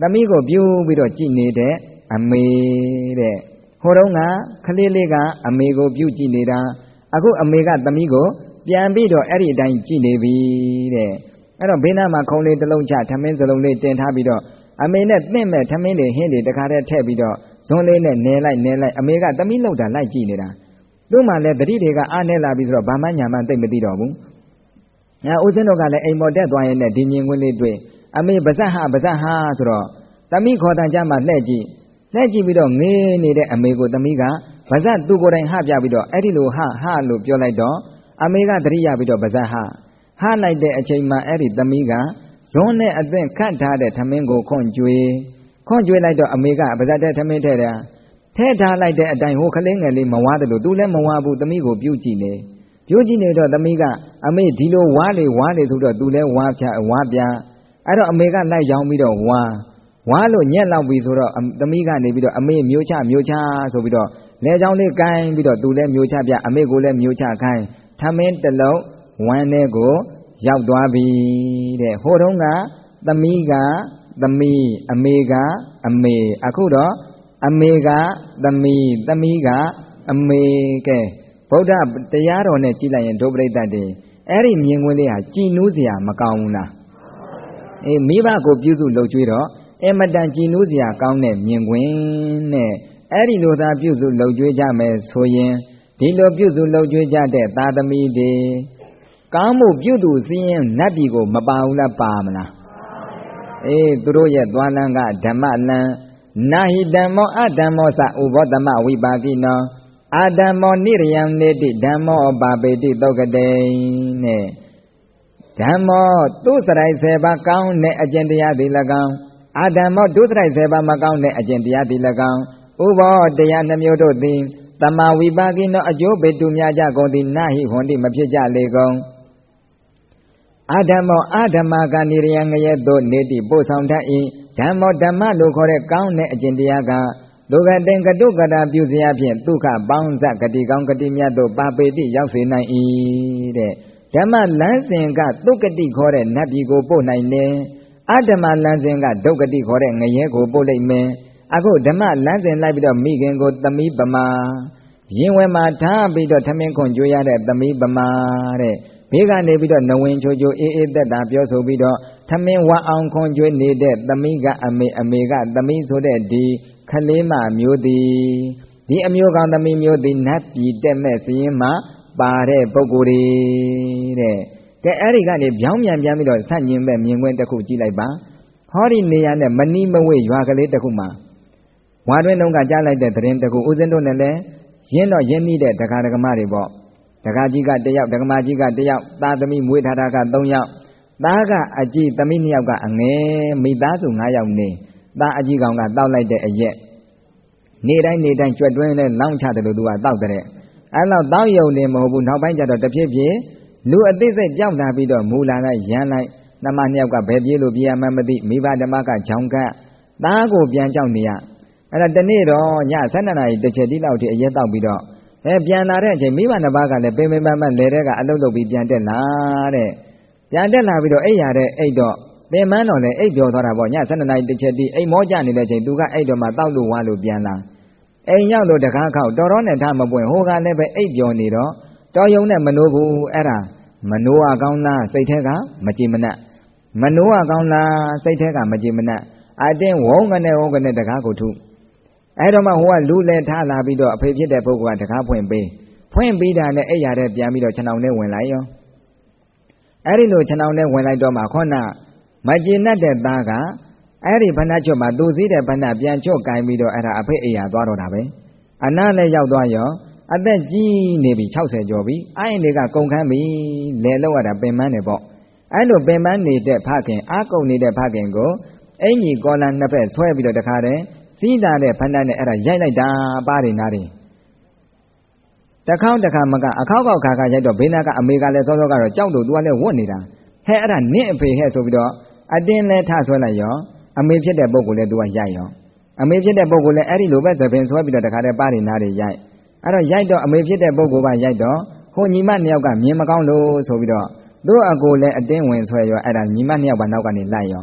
သမီးကိုပြုပြီးတော့ကြည်နေတဲ့အမေတဲ့ဟိုတုန်းကခလေးလေးကအမေကိုပြုကြည့်နေတာအခုအမေကသမီးကိုပြန်ပြီးတော့အဲ့ဒီအတိုင်းကြည်နေပြီတဲ့အဲ့တော့ဘေးနားမှာခုံလေးတစ်လုံးချထမင်းစလုံးလေးတင်ထားပြီးတော့အမေနဲ့သင့်မဲ့ထမင်းတွေဟင်းတွေတခါတည်းထည့်ပြီးတော့ဇွန်းလေးနဲ့နယ်လိုက်အမေကသမီးလောက်တာလိုက်ကြည့်နေတာသူ့မှလည်းတတိတွေကအားနေလာပြီဆိုတော့ဘာမှညာမှသိမသိတော့ဘူးဦးစင်းတို့ကလည်းအိမ်ပေါ်တက်သွားရင်လည်းဒီမြင်ကွင်းလေးတွေ့အမေပါဇက်ဟာဆိုတော့သမီးခေါ်တန်ကြမှာလှည့်ကြည့်ပြီးတော့ငေးနေတဲ့အမေကိုသမီးကပါဇက်သူကိုယ်တိုင်ဟပြပြီးတော့အဲ့ဒီလိုဟလို့ပြောလိုက်တော့အမေကသတိရပြီးတော့ပါဇက်ဟလိုက်တဲ့အချိန်မှာအဲ့ဒီသမီးကဇွန်းနဲ့အသင့်ခတ်ထားတဲ့ထမင်းကိုခွန့်ကျွေးလိုက်တော့အမေကပါဇက်တဲ့ထမင်းထဲထားလိုက်တဲ့အတိုင်းဟိုခလေးငယ်လေးမဝါတယ်လို့သူလည်းမဝါဘူးသမီးကိုပြုကြည့်နေတော့သမီးကအမေဒီလိုဝါလေဆိုတော့သူလည်းဝါပြအဲ့တော့အမေကလိုက်ရောင်းပြီးတော့ဝါလို့ညက်လောက်ပြီဆိုတော့သမီးကနေပြီးတော့အမေမျိုးချဆိုပြီးတော့လဲချောင်းလေးကိုင်းပြီးတော့သူလည်းမျိုးချပြအမေကိုလည်းမျိုးချခိုင်းထမင်းတစ်လုံးဝမ်းထဲကိုရောက်သွားပြီတဲ့ဟိုတုန်းကသမီးကသမီးအမေကအမေအခုတော့အမေကသမီးကအမေကဲဗုဒ္ဓတရားတော်နဲ့ကြည်လိုက်ရင်ဒုပရိသတ်တွေအဲ့ဒီမြင်ကွင်းလေးဟာကြည်နူးစရာမကောင်းဘူးလားမိဘကိုပြုစုလှုပ်ကြွေးတော့အမတန်ကြည်နူးစရာကောင်းတဲ့မြင်ကွင်းနဲ့အဲ့ဒီလိုသာပြုစုလှုပ်ကြွေးကြမယ်ဆိုရင်ဒီလိုပြုစုလှုပ်ကြွေးကြတဲ့သာသမီတွေကောင်းမှုပြုသူစည်းရင်နတ်ပြည်ကိုမပါဘူးလားပါမလားသူတို့ရဲ့သွားလန်းကဓမ္မလန်းနာဟိဓမ္မောအဓမ္မောသဥဘောဓမ္မဝိပါကိနောအာဓမ္မောနိရယံနေတိဓမ္မောပါပေတိသုတ်ကတိနဲ့ဓမ္မောသူစရိုက်10ပါးကောင်းတဲ့အကျင့်တရားသည်၎င်းအာဓမ္မောဒုစရိုက်10ပါးမကောင်းတဲ့အကျင့်တရားသည်၎င်းဥဘောတရားနှမျိုးတို့သည်တမဝိပါကိနောအကျိုးပေတုများကြကုန်သည်နာဟိဟွန်တိမဖြစ်ကြလေကုန်အာဓမ္မောအာဓမ္မကနိရယံငရဲသို့နေတိပို့ဆောင်တတ်၏ဓမ္မောဓမ္မလို့ခေါ်တဲ့ကောင်းတဲ့အကျင့်တရားကဒုက္ခတိန်ကတုကတာပြုစရာဖြင့်ဒုက္ခပေါင်းစဂတိကောင်းဂတိမြတ်တို့ပါပေတိရောက်စေနိုင်၏တဲ့ဓမ္မလမ်းစဉ်ကဒုက္ကတိခေါ်တဲ့နတ်ပြည်ကိုပို့နိုင်တယ်အဓမ္မလမ်းစဉ်ကဒုက္ကတိခေါ်တဲ့ငရဲကိုပို့လိုက်မယ်အခုဓမ္မလမ်းစဉ်လိုက်ပြီးတော့မိခင်ကိုသမီးပမာရင်ဝဲမှာထားပြီးတော့ထမင်းခွန်ကြွေးရတဲ့သမီးပမာတဲ့ဘေးကနေပြီးတော့နဝင်ချိုချိုအေးအေးသက်သာပြောဆိုပြီးတော့ထမင်းဝအောင်ခွန်ကြွေးနေတဲ့သမီးကအမေကသမီးဆိုတဲ့ဒီခလေးမမျိုးသည်ဒီအမျိုးကောင်းသမီးမျိုးသည်နတ်ပြည်တက်မဲ့စရင်မှာပါတဲ့ပုဂ္ဂိုလ်တွေတဲ့ကဲအဲ့ဒီကနေပြောင်းပြန်ပြီးတော့ဆန့်ကျင်မဲ့မြင်ကွင်းတစ်ခုကြည့်လိုက်ပါဟောဒီနေရာနဲ့မနီးမဝေးရွာကလေးတစ်ခုမှာဝါတွင်းတုန်းကကြားလိုက်တဲ့သတင်းတစ်ခုဦးဇင်းတို့နဲ့လည်းရင်းတော့ရင်းနှီးတဲ့ဒကာဒကမတွေပေါ့ဒကာကြီးက1ယောက်ဒကမကြီးက1ယောက်သားသမီးမွေးထားတာက3ယောက်သားကအကြီးသမီး2ယောက်ကအငယ်မိသားစု9ယောက်နေသားအကြီးကောင်ကတောက်လိုက်တဲ့အရက်နေတိုင်းကြွက်တွင်းနဲ့လောင်းချတယ်လို့သူကတောက်တဲ့အဲ့လောက်တောက်ယုံနေမဟုတ်ဘူးနောက်ပိုင်းကျတော့တဖြည်းဖြည်းလူအသိစိတ်ကြောက်လာပြီးတော့မူလာလိုက်ရမ်းလိုက်နှမ2ယောက်ကဘယ်ပြေးလို့ပြေးရမှန်းမသိမိဘဓမ္မကဂျောင်ကသားကိုပြန်ကြောက်နေရအဲ့ဒါတနေ့တော့ည12နာရီတစ်ချက်တိလောက်ထိအရက်တောက်ပြီးတော့ပြန်လာတဲ့အချိန်မိဘ2ပါးကလည်းပင်ပန်းလဲတဲ့ကအလုပ်လုပ်ပြီးပြန်တက်လာတဲ့ပြန်တက်လာပြီးတော့အိပ်ရတဲ့အိတ်တော့ပင်မန်းတော့လည်းအိပ်ပြောသွားတာပေါ့ည12နာရီတစ်ချက်တိအိမ်မောကြနေတဲ့အချိန်သူကအိတ်တော့မှတောက်လို့ဝါလို့ပြန်လာအိမ်ရောက်လို့တကားခောက်တော်နဲ့ထားမပွင့်ဟိုကလည်းပဲအိပ်ပြောနေတော့တော်ယုံနဲ့မနိုးဘူးအဲ့ဒါမနိုးရကောင်းလားစိတ်ထဲကမကြည်မနက်မနိုးရကောင်းလားစိတ်ထဲကမကြည်မနက်အတင်းဝုန်းကနေတကားကိုထုအဲ့တော့မှဟိုကလူလဲထားလာပြီးတော့အဖေဖြစ်တဲ့ပုဂ္ဂိုလ်ကတကားဖွင့်ပြီးတာနဲ့အိပ်ရတဲ့ပြန်ပြီးတော့ခြံအောင်နဲ့ဝင်လိုက်ရောအဲ့ဒီလိုခြံအောင်နဲ့ဝင်လိုက်တော့မှခေါနမကြည်နက်တဲ့သားကအဲ့ဒီဖဏချွတ်မှာသူစည်းတဲ့ဖဏပြန်ချွတ်ကင်ပြီးတော့အဲ့ဒါအဖေအိယာသွားတော့တာပဲအနားလည်းရောက်သွားရောအသက်ကြီးနေပြီ60ကျော်ပြီအိုင်းတွေကကုန်ခန်းပြီလဲလောက်ရတာပင်မန်းနေပေါ့အဲ့လိုပင်မန်းနေတဲ့ဖခင်အားကုန်နေတဲ့ဖခင်ကိုအင်ကြီးကောလန်နှစ်ဖက်ဆွဲပြီးတော့တခါတည်းစီးတာတဲ့ဖဏနဲ့အဲ့ဒါရိုက်လိုက်တာပါးတွေနားတွေတခေါက်တခါမကအခောက်ခောက်ခါခါရိုက်တော့ဘေးနာကအမေကလည်းစောစောကတော့ကြောက်လို့သူကလည်းဝတ်နေတာဟဲ့အဲ့ဒါနင့်အဖေဟဲ့ဆိုပြီးတော့အတင်းလဲထဆွဲလိုက်ရောအမေဖြစ်တဲ့ပုဂ္ဂိုလ်လည်းသူကရိုက်ရောအမေဖြစ်တဲ့ပုဂ္ဂိုလ်လည်းအဲ့ဒီလိုပဲသပင်ဆွဲပြီးတော့တခါတည်းပါးတွေနားတွေရိုက်အဲ့တော့ရိုက်တော့အမေဖြစ်တဲ့ပုဂ္ဂိုလ်ကရိုက်တော့ဟိုညီမ2ယောက်ကမြင်မကောင်းလို့ဆိုပြီးတော့သူ့အကိုလည်းအတင်းဝင်ဆွဲရောအဲ့ဒါညီမ2ယောက်ပါနောက်ကနေလိုက်ရော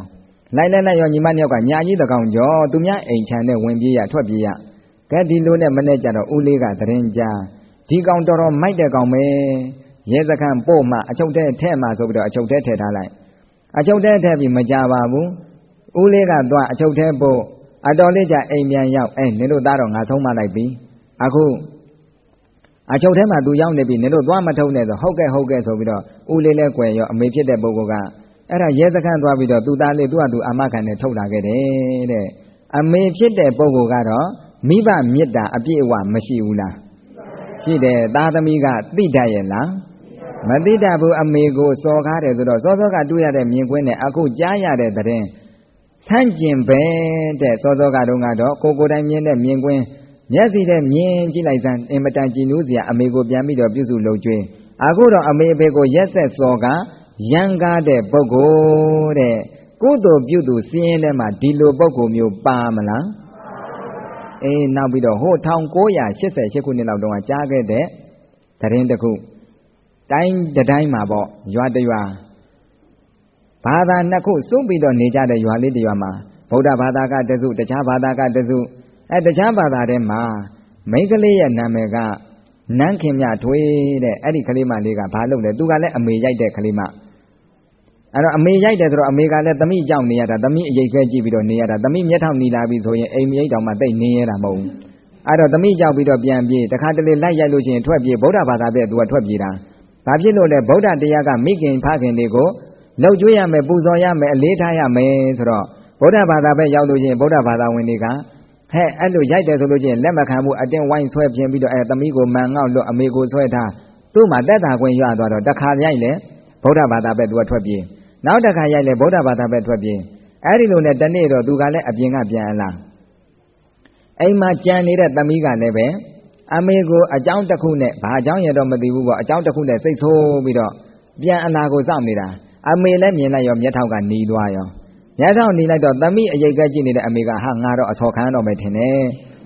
လိုက်လိုက်ရောညီမနှစ်ယောက်ကညာကြီးတကောင်ကျော်သူများအိမ်ချမ်းနဲ့ဝင်ပြေးရထွက်ပြေးရကဲဒီလိုနဲ့မနေ့ကျတော့ဦးလေးကသရင်ကြားဒီကောင်တော်တော်မိုက်တဲ့ကောင်ပဲရဲစခန်းပို့မှအချုပ်ထဲမှဆိုပြီးတော့အချုပ်ထဲထည့်ထားလိုက်အချုပ်ထဲထည့်ပြီးမကြပါဘူးဦးလေးကသွားအချုပ်ထဲပို့အတော်လေးကြအိမ်ပြန်ရောက်နင်တို့သားတော့ငါဆုံးမလိုက်ပြီအခုအချုပ်ထဲမှာသူရောက်နေပြီနင်တို့သွားမထုတ်နဲ့ဆိုဟုတ်ကဲ့ဆိုပြီးတော့ဦးလေးလဲကွယ်ရောအမေဖြစ်တဲ့ပုဂ္ဂိုလ်ကအဲ့ဒါရဲစခန်းသွားပြီးတော့သူသားလေးသူ့ဟာသူအာမခံနဲ့ထုတ်လာခဲ့တယ်တဲ့အမေဖြစ်တဲ့ပုဂ္ဂိုလ်ကတော့မိဘမေတ္တာအပြည့်အဝမရှိဘူးလားရှိတယ်သားသမီးကသိတတ်ရဲ့လားမသိတတ်ဘူးအမေကိုစော်ကားတယ်ဆိုတော့စောကတွေ့ရတဲ့မြင်ကွင်းနဲ့အခုကြားရတဲ့တဲ့ဆန့်ကျင်ပဲတဲ့စောကတုန်းကတော့ကိုယ်တိုင်မြင်တဲ့မြင်ကွင်းမျက်စိနဲ့မြင်ကြည့်လိုက်စမ်းအင်မတန်ကြည်နူးစရာအမေကိုပြန်ပြီးတော့ပြုစုလုပ်ကျွေးအခုတော့အမေအဖေကိုရက်ဆက်စော်ကားရန်ကားတဲ့ပုဂ္ဂိုလ်တဲ့ကုသိုလ်ပြုသူစည်းရင်ထဲမှာဒီလိုပုဂ္ဂိုလ်မျိုးပါမလားနောက်ပြီးတော့ဟို1988ခုနှစ်လောက်တုန်းကကြားခဲ့တဲ့သတင်းတစ်ခုတိုင်းတိုင်းမှာပေါ့ရွာတရွာဘာသာနှစ်ခုစုပြီးတော့နေကြတဲ့ရွာလေးတရွာမှာဗုဒ္ဓဘာသာကတစုတခြားဘာသာကတစုတခြားဘာသာထဲမှာမိန်းကလေးရဲ့နာမည်ကနန်းခင်မြထွေးတဲ့အဲ့ဒီကလေးမလေးကဘာလုပ်လဲသူကလည်းအမေရိုက်တဲ့ကလေးမအဲ့တော့အမေရိုက်တယ်ဆိုတော့အမေကလည်းသမီးကြောက်နေရတာသမီးအရေးခဲကြည့်ပြီးတော့နေရတာသမီးမျက်ထောင်နီလာပြီဆိုရင်အိမ်မြိတ်တောင်မှတိတ်နေရတာမဟုတ်ဘူးအဲ့တော့သမီးကြောက်ပြီးတော့ပြန်ပြေးတခါတလေလိုက်ရိုက်လို့ရှိရင်ထွက်ပြေးဗုဒ္ဓဘာသာပဲသူကထွက်ပြေးတာဘာဖြစ်လို့လဲဗုဒ္ဓတရားကမိခင်ဖခင်တွေကိုလှုပ်ကြွေးရမယ်ပူဇော်ရမယ်အလေးထားရမယ်ဆိုတော့ဗုဒ္ဓဘာသာပဲရောက်လို့ရှိရင်ဗုဒ္ဓဘာသာဝင်တွေကအဲ့လိုရိုက်တယ်ဆိုလို့ရှိရင်လက်မခံဘူးအတင်းဝိုင်းဆွဲပြင်းပြီးတော့သမီးကိုမန်ငေါ့လို့အမေကိုဆွဲထားသူ့မှာတက်တာခွင့်ရသွားတော့တခါရိုက်လေဗုဒ္ဓဘာသာပဲသူကထွက်ပြေးနောက်တစ်ခါရိုက်လေဗုဒ္ဓဘာသာပဲထွက်ပြေးအဲ့ဒီလိုနဲ့တနေ့တော့သူကလည်းအပြင်ကပြန်လာအိမ်မှာကြံနေတဲ့သမီးကလည်းပဲအမေကိုအကြောင်းတစ်ခုနဲ့ဘာအကြောင်းရတော့မသိဘူးပေါ့အကြောင်းတစ်ခုနဲ့စိတ်ဆိုးပြီးတော့ပြန်အလာကိုစောင့်နေတာအမေလည်းမြင်လိုက်ရောမျက်ထောက်ကหนีသွားရောမျက်ထောက်หนีလိုက်တော့သမီးအရေးကကြည့်နေတဲ့အမေကဟာငါတော့အစော်ခံတော့မယ်ထင်တယ်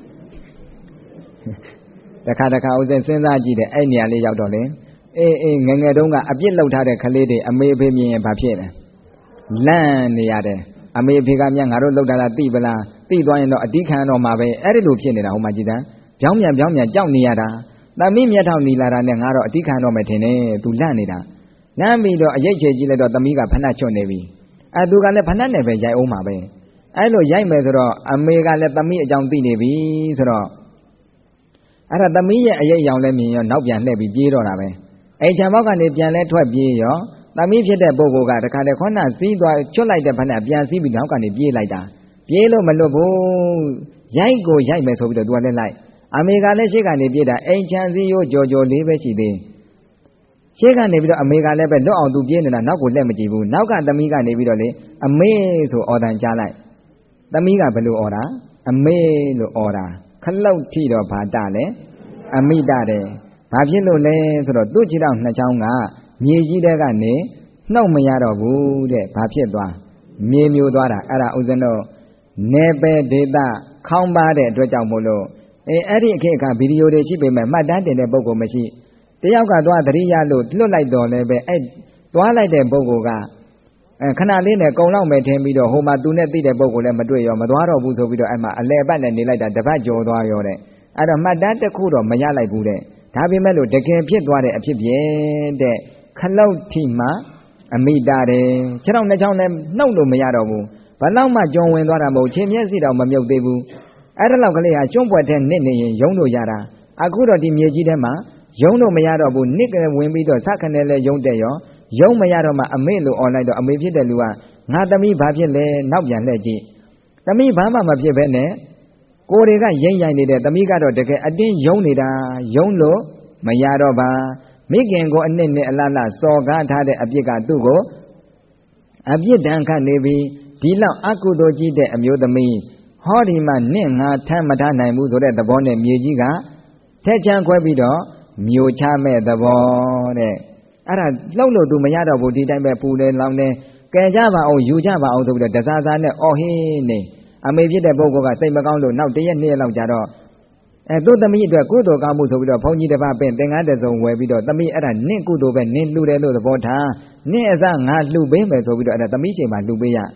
တခါဥစဉ်စဉ်းစားကြည့်တယ်အဲ့နေရာလေးရောက်တော့လေအေးငငယ်တုန်းကအပြစ်လောက်ထားတဲ့ကလေးတွေအမေအဖေမြင်ရင်ဘာဖြစ်လဲလန့်နေရတယ်အမေအဖေကများငါတို့လောက်တာလားသိပလားသိသွားရင်တော့အတိခံတော့မှာပဲအဲ့ဒီလိုဖြစ်နေတာဟိုမှာကြည်တန်းပြောင်းပြန်ကြောက်နေရတာသမီးမျက်ထောက်หนีလာတာနဲ့ငါတော့အတိခံတော့မယ်ထင်တယ်သူလန့်နေတာလမ်းပြီးတော့အရိတ်ချေကြည့်လိုက်တော့သမီးကဖဏတ်ချွတ်နေပြီသူကလည်းဖဏတ်နဲ့ပဲရိုက်အောင်မှာပဲအဲ့လိုရိုက်မယ်ဆိုတော့အမေကလည်းသမီးအကြောင်းသိနေပြီဆိုတော့အဲ့ဒါသမီးရဲ့အရိတ်ရောင်လည်းမြင်ရောနောက်ပြန်လှည့်ပြီးပြေးတော့တာပဲအိမ်ချမ်းဘောက်ကနေပြန်လဲထွက်ပြေးရောသမီးဖြစ်တဲ့ပုဂ္ဂိုလ်ကတခါတည်းခေါင်းစီးသွားချွတ်လိုက်တဲ့ဖဏတ်ပြန်စီးပြီးနောက်ကနေပြေးလိုက်တာပြေးလို့မလွတ်ဘူးရိုက်မယ်ဆိုပြီးတော့သူကလည်းလိုက်အမေကလည်းရှေ့ကနေပြေးတာအိမ်ချမ်းစည်းရိုးကြော်လေးပဲရှိသေးရှေ့ကနေပြီးတော့အမေကလည်းပဲလွတ်အောင်သူပြေးနေတာနောက်ကိုလက်မကြည့်ဘူးနောက်ကသမီးကနေပြီးတော့လေအမေဆိုအော်တန်ကြားလိုက်သမီးကဘယ်လိုအော်တာအမေလို့အော်တာခလုတ်ထိတော့ဘာတလဲအမိတတယ်ဘာဖြစ်လို့လဲဆိုတော့သူ့ခြေထောက်နှစ်ချောင်းကမြေကြီးတဲကနေနှုတ်မရတော့ဘူးတဲ့ဘာဖြစ်သွားမြေမျိုးသွားတာအဲ့ဒါဥစဉ်တော့နေပယ်ဒေတာခေါင်းပါတဲ့အတွက်ကြောင့်မို့လို့အဲ့ဒီအခါဗီဒီယိုတွေရှိပေမဲ့မှတ်တမ်းတင်တဲ့ပုံကောမရှိတယောက်ကသွားသတိရလို့လွတ်လိုက်တော့လည်းပဲအဲ့သွားလိုက်တဲ့ပုဂ္ဂိုလ်ကခဏလေးနဲ့ကုံလောက်မယ်ထင်ပြီးတော့ဟိုမှာသူနဲ့သိတဲ့ပုဂ္ဂိုလ်လည်းမတွေ့ရောမသွားတော့ဘူးဆိုပြီးတော့အဲ့မှာအလဲပတ်နဲ့နေလိုက်တာတပတ်ကျော်သွားရောတဲ့အဲ့တော့မှတ်တမ်းတစ်ခုတော့မရလိုက်ဘူးတဲ့ဒါပေမဲ့လို့တကယ်ဖြစ်သွားတဲ့အဖြစ်ပြင်းတဲ့ခလောက်ထိမှအမိတာတယ်ခြေထောက်နှစ်ချောင်းလည်းနှုတ်လို့မရတော့ဘူးဘာလို့မှကြုံဝင်သွားတာမဟုတ်ချင်းမျက်စိတော့မမြုပ်သေးဘူးအဲ့ဒါလောက်ကလေးဟာကျွန်းပွက်တဲ့နစ်နေရင်ယုံလို့ရတာအခုတော့ဒီမြေကြီးထဲမှာယုံလို့မရတော့ဘူးနစ်ကလေးဝင်ပြီးတော့စခနဲ့လဲယုံတဲ့ရောယုံမရတော့မှအမေလို့អော်လိုက်တော့အမေဖြစ်တဲ့လူကငါသမီးဘာဖြစ်လဲနောက်ပြန်လှည့်ကြည့်သမီးဘာမှမဖြစ်ဘဲနဲ့ကိုယ်တွေကရိမ့်ရိုင်နေတဲ့သမီးကတော့တကယ်အတင်းယုံနေတာယုံလို့မရတော့ပါမိခင်ကိုအနှစ်နဲ့အလလစော်ကားထားတဲ့အပြစ်ကသူ့ကိုအပြစ်ဒဏ်ခတ်နေပြီဒီလောက်အကုသိုလ်ကြီးတဲ့အမျိုးသမီးဟောဒီမှာနင့်ငါထမ်းမထားနိုင်ဘူးဆိုတဲ့သဘောနဲ့မြေကြီးကထက်ချမ်းခွဲပြီးတော့မျိုးချမဲ့သဘောတဲ့အဲ့ဒါလှုပ်လို့သူမရတော့ဘူးဒီတိုင်းပဲပူတယ်လောင်တယ်ကဲကြပါအောင်ယူကြပါအောင်ဆိုပြီးတော့တစားစားနဲ့အော်ဟင်းနေအမေဖြစ်တဲ့ပုဂ္ဂိုလ်ကစိတ်မကောင်းလို့နောက်တရက်နှစ်ရက်လောက်ကြာတော့သူ့သမီးအတွက်ကုသိုလ်ကောင်းမှုဆိုပြီးတော့ဘုန်းကြီးတစ်ပါးပင်သင်္ကန်းတစ်စုံဝယ်ပြီးတော့သမီးအဲ့ဒါနင့်ကုသိုလ်ပဲနင့်လှူတယ်လို့သဘောထားနင့်အစငါလှူပေးမယ်ဆိုပြီးတော့အဲ့ဒါသမီးချိန်မှာလှူပေးရ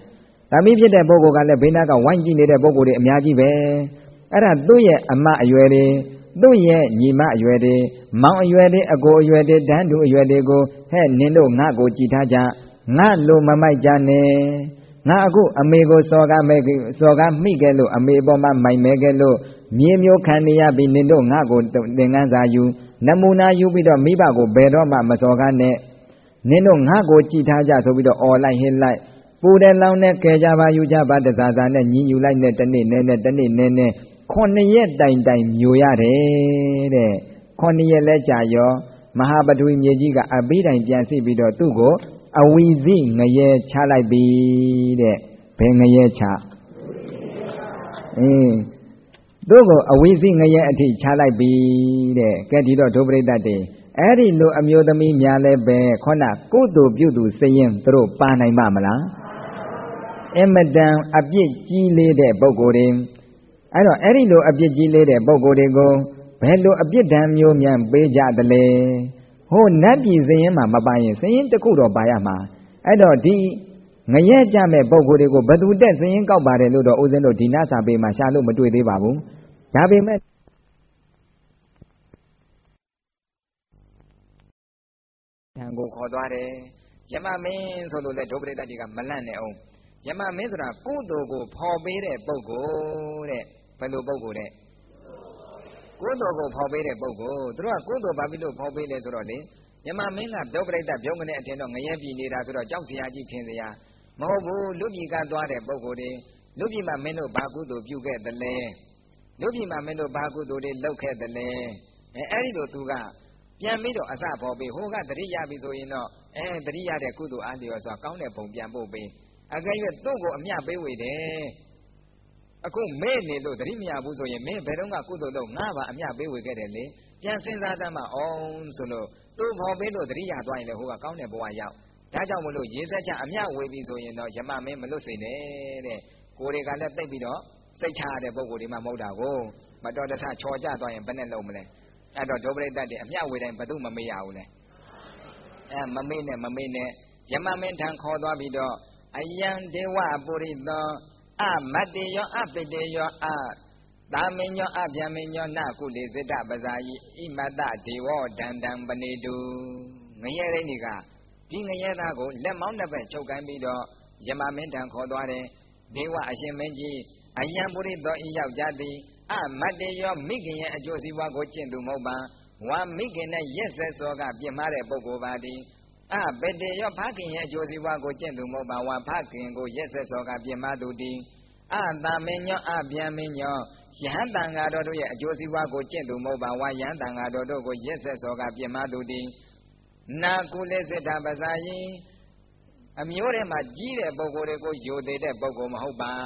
ဒါမိဖြစ်တဲ့ပုဂ္ဂိုလ်ကလည်းဘေးနားကဝိုင်းကြည့်နေတဲ့ပုဂ္ဂိုလ်တွေအများကြီးပဲအဲ့ဒါသူ့ရဲ့အမအရွယ်တွေသူ့ရဲ့ညီမအရွယ်တွေမောင်အရွယ်တွေအကိုအရွယ်တွေတန်းတူအရွယ်တွေကိုဟဲ့နင်တို့ငါ့ကိုကြည်ထားကြငါလိုမမိုက်ကြနဲ့ငါအခုအမေကိုစော်ကားမိခဲ့လို့အမေပေါ်မှာမိုင်မဲခဲ့လို့မြေမျိုးခံနေရပြီနင်တို့ငါ့ကိုသင်္ကန်းစာယူနမူနာယူပြီးတော့မိဘကိုဘယ်တော့မှမစော်ကားနဲ့နင်တို့ငါ့ကိုကြည်ထားကြဆိုပြီးတော့អော်လိုက်ဟစ်လိုက်ပူတယ်လောင်နဲ့ကဲကြပါယူကြပါတစားစားနဲ့ညီညူလိုက်နဲ့တနေ့နဲ့တနေ့နဲ့9 ရက်တိုင်မျိုးရတယ်တဲ့9 ရက်လဲကြာရောမဟာပထဝီမြေကြီးကအဘိဓိုင်ပြန်စီပြီးတော့သူ့ကိုအဝီစိငရဲချလိုက်ပြီတဲ့ဘယ်ငရဲချသူ့ကိုအဝီစိငရဲအထိချလိုက်ပြီတဲ့ကဲဒီတော့ဒုပရိသတ်တွေအဲ့ဒီလိုအမျိုးသမီးများလည်းပဲခေါဏကုသိုလ်ပြုသူစရင်သူတို့ပါနိုင်ပါမလားအမတန်အပြစ်ကြီးလေးတဲ့ပုဂ္ဂိုလ်တွေအဲ့တော့အဲ့ဒီလိုအပြစ်ကြီးလေးတဲ့ပုဂ္ဂိုလ်တွေကိုဘယ်လိုအပြစ်ဒဏ်မျိုးများပေးကြသလဲဟိုနတ်ပြည်စရင်မှာမပါရင်စရင်တစ်ခုတော့ပါရမှာအဲ့တော့ဒီငရဲကြမဲ့ပုဂ္ဂိုလ်တွေကိုဘသူတက်စရင်ကောက်ပါတယ်လို့တော့ဦးဇင်းတို့ဒီနာစာပေမှာရှာလို့မတွေ့သေးပါဘူးဒါပေမဲ့တန်ကိုခေါ်သွားတယ်ယမမင်းဆိုလို့လေဒုပရိသတ်တွေကမလန့်နဲ့အောင်ယမမင်းဆိုတာကုသိုလ်ကိုဖော်ပေးတဲ့ပုဂ္ဂိုလ်တဲ့ဘယ်လိုပုဂ္ဂိုလ်တဲ့ကုသိုလ်ကိုဖော်ပေးတဲ့ပုဂ္ဂိုလ်သူတို့ကကုသိုလ်ဘာဖြစ်လို့ဖော်ပေးလဲဆိုတော့လေယမမင်းကဒုပရိသတ်ပြုံးကနေအထင်တော့ငရဲပြည်နေတာဆိုတော့ကြောက်စရာကြီးထင်စရာမဟုတ်ဘူးလူပြည်ကသွားတဲ့ပုဂ္ဂိုလ်တွေလူပြည်မှာမင်းတို့ဘာကုသိုလ်ပြုခဲ့သလဲလူပြည်မှာမင်းတို့ဘာကုသိုလ်တွေလုပ်ခဲ့သလဲအဲ့ဒီလိုသူကပြန်ပြီးတော့အစပေါ်ပေးဟိုကတတိယပြီဆိုရင်တော့တတိယတဲ့ကုသိုလ်အားလျော်စွာကောင်းတဲ့ပုံပြန်ပို့ပေးအကယ်၍သူ့ကိုအမျှပေးဝေတယ်အခုမေ့နေလို့တတိမရဘူးဆိုရင်မင်းဘယ်တော့ကကုသိုလ်လုပ်ငါပါအမျှပေးဝေခဲ့တယ်လေပြန်စဉ်းစားသမ်းမအောင်ဆိုလို့သူ့ပေါ်ပေးလို့တတိယသွားရင်လေဟိုကကောင်းတဲ့ဘဝရောက်ဒါကြောင့်မလို့ရေစက်ချအမျှဝေပြီဆိုရင်တော့ယမမင်းမလွတ်စေနဲ့တဲ့ကိုယ်တွေကလည်းသိပ်ပြီးတော့စိတ်ချရတဲ့ပုံကိုယ်တွေမှမဟုတ်တာကိုမတော်တဆချော်ကြသွားရင်ဘယ်နဲ့လုံးမလဲအဲ့တော့ဒုပရိသတ်တွေအမျှဝေတိုင်းဘသူမမေ့ရဘူးလေမမေ့နဲ့ယမမင်းထံခေါ်သွားပြီးတော့အယံဒေဝပုရိသောအမတ္တေယောအပိတေယောသာမညောအဗျံမညောနကုလေစိတ္တပဇာယိဣမတဒေဝဒန္တံပနေတုငရဲရင်းတွေကဒီငရဲသားကိုလက်မောင်းနှစ်ဖက်ချုပ်ကိုင်းပြီးတော့ယမမင်းထံခေါ်သွားတယ်ဒေဝအရှင်မင်းကြီးအယံပုရိသောဤယောက်ျားသည်အမတ္တေယောမိခင်ရဲ့အကျိုးစီးပွားကိုကျင့်သူမဟုတ်ပါဝါမိခင်နဲ့ရက်ဆက်စောကပြစ်မှားတဲ့ပုဂ္ဂိုလ်ပါသည်ဘယ်တေရောဖခင်ရဲ့အကျိုးစီးပွားကိုကျင့်သူမဟုတ်ပါဝါဖခင်ကိုရက်ဆက်စောကပြစ်မှားသူသည်သာမညောဗျံမညောယဟန်တန်ဃာတော်တို့ရဲ့အကျိုးစီးပွားကိုကျင့်သူမဟုတ်ပါဝါယဟန်တန်ဃာတော်တို့ကိုရက်ဆက်စောကပြစ်မှားသူသည်နာကုလေစိတ္တပဇာယိအမျိုးထဲမှာကြီးတဲ့ပုဂ္ဂိုလ်တွေကိုယိုသေးတဲ့ပုဂ္ဂိုလ်မဟုတ်ပါ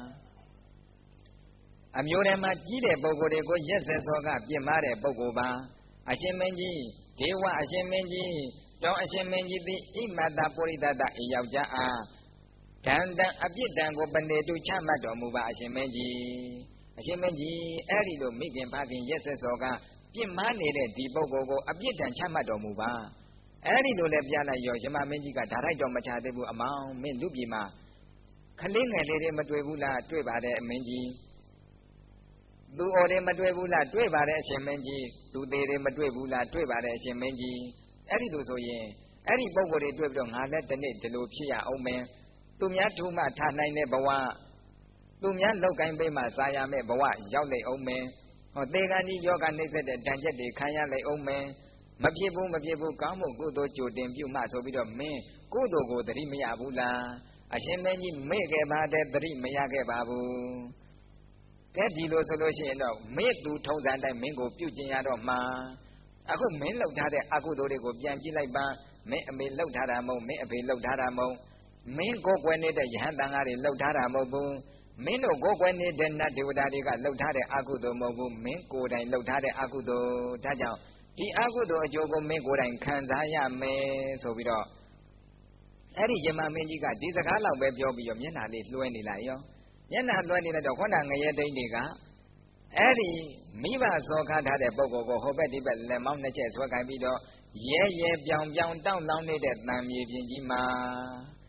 အမျိုးထဲမှာကြီးတဲ့ပုဂ္ဂိုလ်တွေကိုရက်ဆက်စောကပြစ်မှားတဲ့ပုဂ္ဂိုလ်ပါအရှင်မင်းကြီးဒေဝအရှင်မင်းကြီးတောင်းအရှင်မင်းကြီးသည်ဣမတပုရိသတဤယောက်ျားအားဒန္တံအပြစ်ဒဏ်ကိုပနေတုချမှတ်တော်မူပါအရှင်မင်းကြီးအဲ့ဒီလိုမိခင်ဖခင်ရက်ဆက်စောကပြစ်မှားနေတဲ့ဒီပုဂ္ဂိုလ်ကိုအပြစ်ဒဏ်ချမှတ်တော်မူပါအဲ့ဒီလိုလဲပြလိုက်ရောယမမင်းကြီးကဓာတိုက်တော်မချသေးဘူးအမောင်မင်းလူပြည်မှာခလေးငယ်လေးတွေမတွေ့ဘူးလားတွေ့ပါတယ်အမင်းကြီးသူအော်တွေမတွေ့ဘူးလားတွေ့ပါတယ်အရှင်မင်းကြီးသူသေးတွေမတွေ့ဘူးလားတွေ့ပါတယ်အရှင်မင်းကြီးအဲ့ဒီလိုဆိုရင်အဲ့ဒီပုံကိုယ်တွေတွေ့ပြီးတော့ငါလည်းဒီနေ့ဒီလိုဖြစ်ရအောင်မယ်သူများထူမှထားနိုင်တဲ့ဘဝသူများလောက်ကိုင်းပေးမှစာရမဲ့ဘဝရောက်လိုက်အောင်မယ်ဟောသေကံကြီးယောဂနှိမ့်သက်တဲ့တန်ချက်တွေခံရလိုက်အောင်မယ်မဖြစ်ဘူးကောင်းမှုကုသိုလ်ကြိုတင်ပြုမှဆိုပြီးတော့မင်းကုသိုလ်ကိုသတိမရဘူးလားအရှင်မင်းကြီးမေ့ခဲ့ပါတယ်သတိမရခဲ့ပါဘူးကဲဒီလိုဆိုလို့ရှိရင်တော့မေ့သူထုံးစံတိုင်းမင်းကိုပြုကျင်ရတော့မှာအခုမင်းလောက်ထားတဲ့အကုသိုလ်တွေကိုပြန်ကြည့်လိုက်ပါမင်းအမေလောက်ထားတာမဟုတ်မင်းအဖေလောက်ထားတာမဟုတ်မင်းကိုယ်ကွယ်နေတဲ့ယဟန်တန်ဃာတွေလောက်ထားတာမဟုတ်ဘူးမင်းတို့ကိုယ်ကွယ်နေတဲ့နတ်ဒေဝတာတွေကလောက်ထားတဲ့အကုသိုလ်မဟုတ်ဘူးမင်းကိုယ်တိုင်လောက်ထားတဲ့အကုသိုလ်ဒါကြောင့်ဒီအကုသိုလ်အကျိုးကိုမင်းကိုယ်တိုင်ခံစားရမယ်ဆိုပြီးတော့အဲ့ဒီယမမင်းကြီးကဒီစကားလောက်ပဲပြောပြီးတော့မျက်နှာလေးလွှဲနေလိုက်ရောမျက်နှာလွှဲနေတော့ခုနငရဲတိန်တွေကအဲ့ဒီမိဘစောကားထားတဲ့ပုဂ္ဂိုလ်ကိုဟိုဘက်ဒီဘက်လက်မောင်းနှစ်ချက်ဆွဲခိုင်းပြီးတော့ရဲပြောင်တောင်းလောင်းနေတဲ့တံမြေပြင်ကြီးမှာ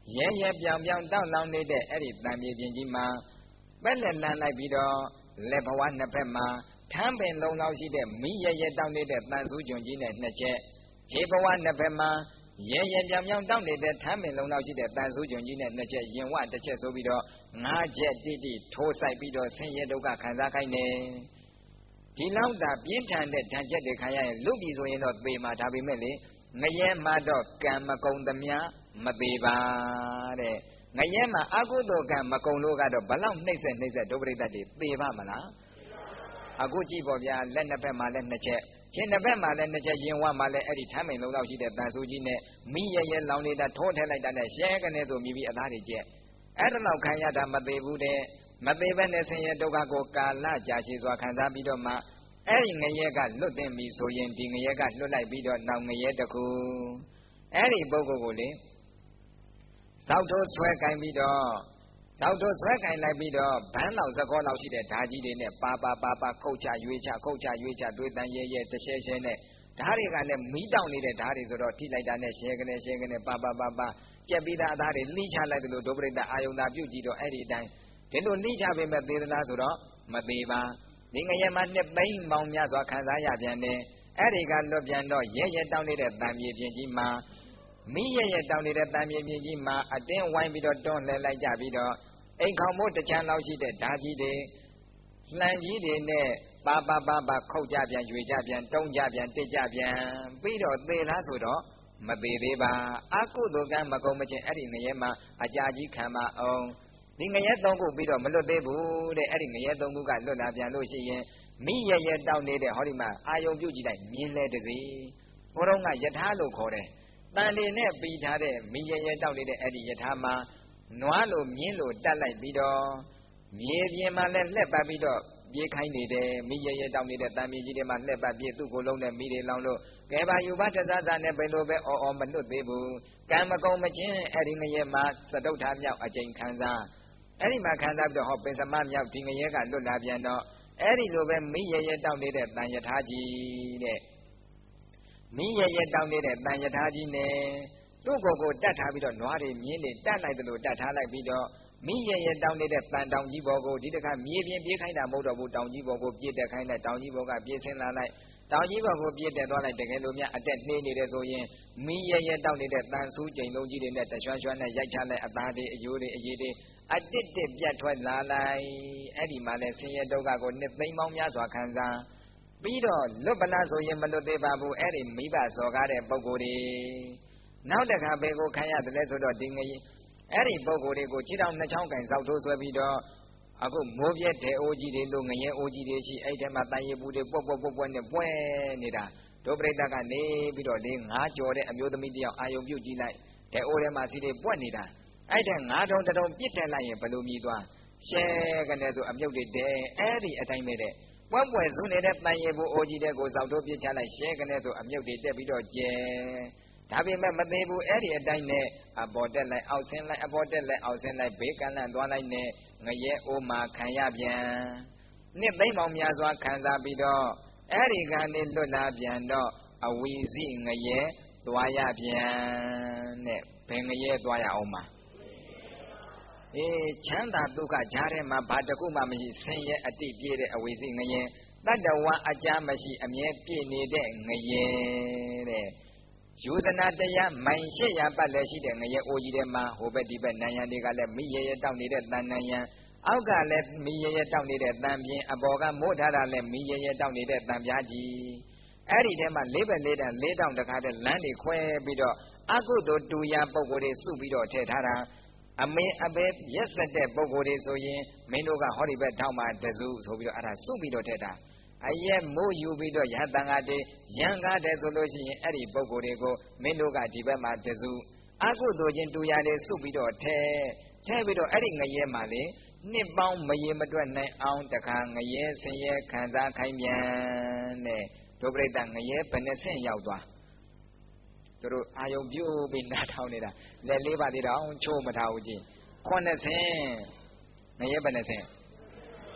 ရဲရဲပြောင်ပြောင်တောက်လောင်နေတဲ့အဲ့ဒီတန်မြေပြင်ကြီးမှာပက်လက်လန်လိုက်ပြီးတော့လက်ဘဝနှစ်ဖက်မှာထမ်းပင်လုံးလောက်ရှိတဲ့မိရဲရဲတောက်နေတဲ့တန်ဆူးကျွန်ကြီးနဲ့နှစ်ချက်ခြေဘဝနှစ်ဖက်မှာရဲရဲပြောင်ပြောင်တောက်နေတဲ့ထမ်းပင်လုံးလောက်ရှိတဲ့တန်ဆူးကျွန်ကြီးနဲ့နှစ်ချက်ရင်ဝတစ်ချက်ဆိုပြီးတော့ငါးချက်တိတိထိုးဆိုင်ပြီးတော့ဆင်းရဲဒုက္ခခံစားခိုင်းနေဒီလောက်တာပြင်းထန်တဲ့ဓာတ်ချက်တွေခံရရင်လူပြည်ဆိုရင်တော့သေမှာဒါပေမဲ့လေငရဲမှာတော့ကံမကုံသမျှမသေးပါတဲ့ငရဲမှာအကုသိုလ်ကံမကုံလို့ကတော့ဘလောက်နှိမ့်ဆက်ဒုပရိသတ်တွေသေပါမလားအခုကြည့်ပေါ့ဗျာလက်နှစ်ဖက်မှာလည်းနှစ်ချက်ခြေနှစ်ဖက်မှာလည်းနှစ်ချက်ရင်ဝမှာလည်းအဲ့ဒီထမ်းမိန်လုံးလောက်ရှိတဲ့တန်ဆူကြီးနဲ့မိရဲရဲလောင်နေတာထိုးထည့်လိုက်တာနဲ့ရှဲကနေဆိုမြည်ပြီးအသားတွေကျက်အဲ့ဒါလောက်ခံရတာမသေးဘူးတဲ့မသေးဘဲနဲ့ဆင်းရဲဒုက္ခကိုကာလကြာရှည်စွာခံစားပြီးတော့မှအဲ့ဒီငရဲကလွတ်သိမ့်ပြီဆိုရင်ဒီငရဲကလွတ်လိုက်ပြီးတော့နောက်ငရဲတစ်ခုအဲ့ဒီပုဂ္ဂိုလ်ကိုလေဇောက်ထိုးဆွဲကင်ပြီးတော့ဇောက်ထိုးဆွဲကင်လိုက်ပြီးတော့ဘန်းလောက်သကောလောက်ရှိတဲ့ဓာကြီးတွေနဲ့ပါခုတ်ချရွေးချခုတ်ချရွေးချတွေးတန်ရဲရဲတရှဲရှဲနဲ့ဓာတွေကလည်းမီးတောက်နေတဲ့ဓာတွေဆိုတော့ထိလိုက်တာနဲ့ရှဲကနေပါကြက်ပြီးသားဓာတွေလှိချလိုက်တယ်လို့ဒုပရိသအာယုန်သာပြုတ်ကြည့်တော့အဲ့ဒီအတိုင်းဒီလိုလှိချပေမဲ့သေသလားဆိုတော့မသေးပါဒီငရဲမှာနှစ်သိမ့်ပေါင်းများစွာခံစားရပြန်တယ်အဲ့ဒီကလွတ်ပြန်တော့ရဲရဲတောင်းနေတဲ့တံမြေပြင်ကြီးမှာမိရဲရဲတောင်းနေတဲ့တံမြေပြင်ကြီးမှာအတင်းဝိုင်းပြီးတော့တွန်းလှဲလိုက်ကြပြီးတော့အိမ်ခေါင်မိုးတချမ်းလောက်ရှိတဲ့ဓာကြီးတွေလှန်ကြီးတွေနဲ့ပါခုတ်ကြပြန်ရွေကြပြန်တုံးကြပြန်တစ်ကြပြန်ပြီးတော့သေလားဆိုတော့မသေးသေးပါအကုသိုလ်ကံမကုန်မချင်းအဲ့ဒီငရဲမှာအကြာကြီးခံပါအောင်ဒီငရဲသုံးခုပြီးတော့မလွတ်သေးဘူးတဲ့အဲ့ဒီငရဲသုံးခုကလွတ်လာပြန်လို့ရှိရင်မိရဲရဲတောက်နေတဲ့ဟောဒီမှာအာယုံပြုတ်ကြည့်လိုက်မြင်းလဲတစီဘုရုံးကယထာလို့ခေါ်တယ်တန်တွေနဲ့ပြီးထားတဲ့မိရဲရဲတောက်နေတဲ့အဲ့ဒီယထာမှာနွားလိုမြင်းလိုတက်လိုက်ပြီးတော့မြေပြင်မှာလည်းလှက်ပတ်ပြီးတော့ပြေးခိုင်းနေတယ်မိရဲရဲတောက်နေတဲ့တန်မြေကြီးတွေမှာလှက်ပတ်ပြေးသူ့ကိုယ်လုံးနဲ့မိတွေလောင်လို့ကဲပါယူပါတသသနဲ့ဘယ်လိုပဲအော်မလွတ်သေးဘူးကံမကုံမချင်းအဲ့ဒီငရဲမှာသတုထာမြောက်အကျိန်ခံစားအဲ့ဒီမှာခံစားပြီးတော့ဟောပင်စမမြောက်ဒီငရဲကလွတ်လာပြန်တော့အဲ့ဒီလိုပဲမိရဲရဲတောက်နေတဲ့တန်ယထာကြီးတဲ့မိရဲရဲတောက်နေတဲ့တန်ယထာကြီးနဲ့သူ့ကိုယ်ကိုတတ်ထားပြီးတော့နွားတွေမြင်းတွေတတ်လိုက်တယ်လို့တတ်ထားလိုက်ပြီးတော့မိရဲရဲတောင်းနေတဲ့တန်တောင်ကြီးဘော်ကိုဒီတခါမြေပြင်ပြေးခိုင်းတာမဟုတ်တော့ဘူးတောင်ကြီးဘော်ကိုပြေးတက်ခိုင်းလိုက်တောင်ကြီးဘော်ကပြေးဆင်းလာလိုက်တောင်ကြီးဘော်ကိုပြေးတက်သွားလိုက်တကယ်လို့များအတက်နှေးနေတယ်ဆိုရင်မိရဲရဲတောင်းနေတဲ့တန်ဆူးကျိန်လုံးကြီးတွေနဲ့တရွှွှွနဲ့ရိုက်ချလိုက်အသားတွေအယိုးတွေအရည်တွေအတစ်ပြတ်ထွက်လာလိုက်အဲ့ဒီမှာလဲဆင်းရဲဒုက္ခကိုနှစ်သိမ့်ပေါင်းများစွာခံစားပြီးတော့လွတ်ပလားဆိုရင်မလွတ်သေးပါဘူးအဲ့ဒီမိဘစော်ကားတဲ့ပုဂ္ဂိုလ်တွေနောက်တခါဘယ်ကိုခံရတယ်လဲဆိုတော့ဒီငရေအဲ့ဒီပုဂ္ဂိုလ်တွေကိုခြေထောက်နှစ်ချောင်းကင်စောက်ထိုးဆွဲပြီးတော့အခုမိုးပြဲတဲ့အိုးကြီးတွေလို့ငရဲအိုးကြီးတွေရှိအဲ့ထဲမှာတန်ရည်ပူတွေပွက်နဲ့ပွဲနေတာဒုပရိသတ်ကနေပြီးတော့လေငါးကြော်တဲ့အမျိုးသမီးတယောက်အာယုံပြုတ်ကြည့်လိုက်တဲ့အိုးထဲမှာစီတွေပွက်နေတာအဲ့တဲ့ငါးတုံတတုံပြစ်တက်လိုက်ရင်ဘယ်လိုမြည်သွားရှဲကနေဆိုအမြုပ်တွေတဲအဲ့ဒီအတိုင်းပဲတဲ့ပွက်စုနေတဲ့တန်ရည်ပူအိုးကြီးတဲ့ကိုစောက်ထိုးပြစ်ချလိုက်ရှဲကနေဆိုအမြုပ်တွေတက်ပြီးတော့ကျဲဒါပေမဲ့မသေးဘူးအဲ့ဒီအတိုင်းနဲ့အပေါ်တက်လိုက်အောက်ဆင်းလိုက်အပေါ်တက်လိုက်အောက်ဆင်းလိုက်ဘေးကန့်လန့်သွားလိုက်နဲ့ငရဲအိုးမှာခံရပြန်နှစ်သိမ့်ပေါင်းများစွာခံစားပြီးတော့အဲ့ဒီကနေလွတ်လာပြန်တော့အဝီစီငရဲသွားရပြန်နဲ့ဘယ်ငရဲသွားရအောင်မှာချမ်းသာဒုက္ခကြားထဲမှာဘာတစ်ခုမှမရှိဆင်းရဲအတိပြေတဲ့အဝီစီငရဲတတ္တဝါအကြမရှိအမြဲပြည့်နေတဲ့ငရဲတဲ့ယူဇနာတရားမိုင်800ပတ်လည်းရှိတဲ့ငရဲအိုးကြီးထဲမှာဟိုဘက်ဒီဘက်နံရံတွေကလည်းမိရဲရဲတောက်နေတဲ့တန်နံရံအောက်ကလည်းမိရဲရဲတောက်နေတဲ့တန်ပြင်းအပေါ်ကမိုးထားတာလည်းမိရဲရဲတောက်နေတဲ့တန်ပြားကြီးအဲ့ဒီထဲမှာ၄ဘက်၄တန်၄တောင်တခါတည်းလမ်းတွေခွဲပြီးတော့အကုသိုလ်တူရာပုံကိုယ်တွေစုပြီးတော့ထည့်ထားတာအမေအဘေရက်စက်တဲ့ပုံကိုယ်တွေဆိုရင်မင်းတို့ကဟောဒီဘက်ထောက်မှတစုဆိုပြီးတော့အဲ့ဒါစုပြီးတော့ထည့်တာအရက်မိုးယူပြီးတော့ရဟတန်ကတည်းရံကားတယ်ဆိုလို့ရှိရင်အဲ့ဒီပုဂ္ဂိုလ်တွေကိုမင်းတို့ကဒီဘက်မှာတစုအကုသိုလ်ချင်းတူရတယ်စုပြီးတော့ထဲပြီးတော့အဲ့ဒီငရဲမှာလေနှစ်ပေါင်းမရေမတွက်နိုင်အောင်တခါငရဲဆင်းရဲခံစားခိုင်းပြန်တဲ့ဒုပရိသငရဲဘယ်နှဆင့်ရောက်သွားသူတို့အာယုံပြုတ်ပြီးနားထောင်နေတာလက်လေးပါသေးတော့ချိုးမထားဘူးကြီး9ဆင့်ငရဲဘယ်နှဆင့်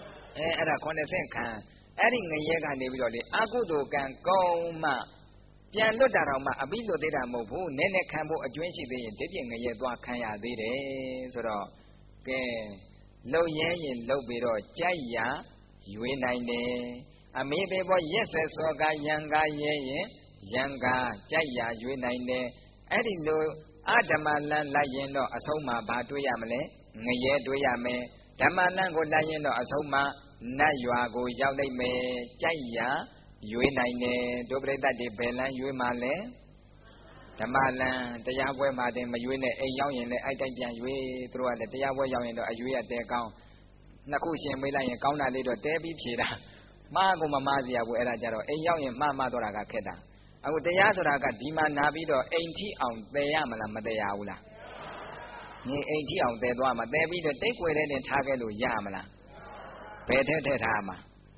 အဲ့ဒါ9ဆင့်ခံအဲ့ဒီငရဲကနေပြီးတော့လေအကုသိုလ်ကံကောင်းမှပြန်လွတ်တာတော့မှအပိလွတ်သေးတာမဟုတ်ဘူးနည်းနည်းခံဖို့အကျွင်းရှိသေးရင်ဒီပြည့်ငရဲသွားခံရသေးတယ်ဆိုတော့ကဲလှုပ်ရဲရင်လှုပ်ပြီးတော့ကြိုက်ရရွေးနိုင်တယ်အမေပေပေါ်ရက်ဆက်စောကရံကားရဲရင်ရံကားကြိုက်ရရွေးနိုင်တယ်အဲ့ဒီလိုအဓမ္မလန်းလိုက်ရင်တော့အဆုံးမှာဘာတွေးရမလဲငရဲတွေးရမယ်ဓမ္မလန်းကိုလိုက်ရင်တော့အဆုံးမှာနတ်ရွာကိုရောက်နိုင်မယ်ကြိုက်ရရွေးနိုင်တယ်ဒုပရိသတ်တွေဘယ်လန်းရွေးမှလဲဓမ္မလန်းတရားပွဲမှာတင်မရွေးနဲ့အိမ်ရောက်ရင်လည်းအဲ့တိုက်ပြန်ရွေးသူတို့ကလည်းတရားပွဲရောက်ရင်တော့အရွေးရတဲကောင်းနှစ်ခုရှင်မေးလိုက်ရင်ကောင်းတာလေးတော့တဲပြီးဖြေတာမှားကိုမမှားစရာဘူးအဲ့ဒါကြတော့အိမ်ရောက်ရင်မှားတော့တာကခက်တာအခုတရားဆိုတာကဒီမှာနာပြီးတော့အိမ်ထိအောင်တည်ရမလားမတည်ရဘူးလားနေအိမ်ထိအောင်တည်သွားမှာတည်ပြီးတော့တိတ်ွယ်တဲ့တင်ထားခဲ့လို့ရမလားဘယ်ထက်ထားမှာ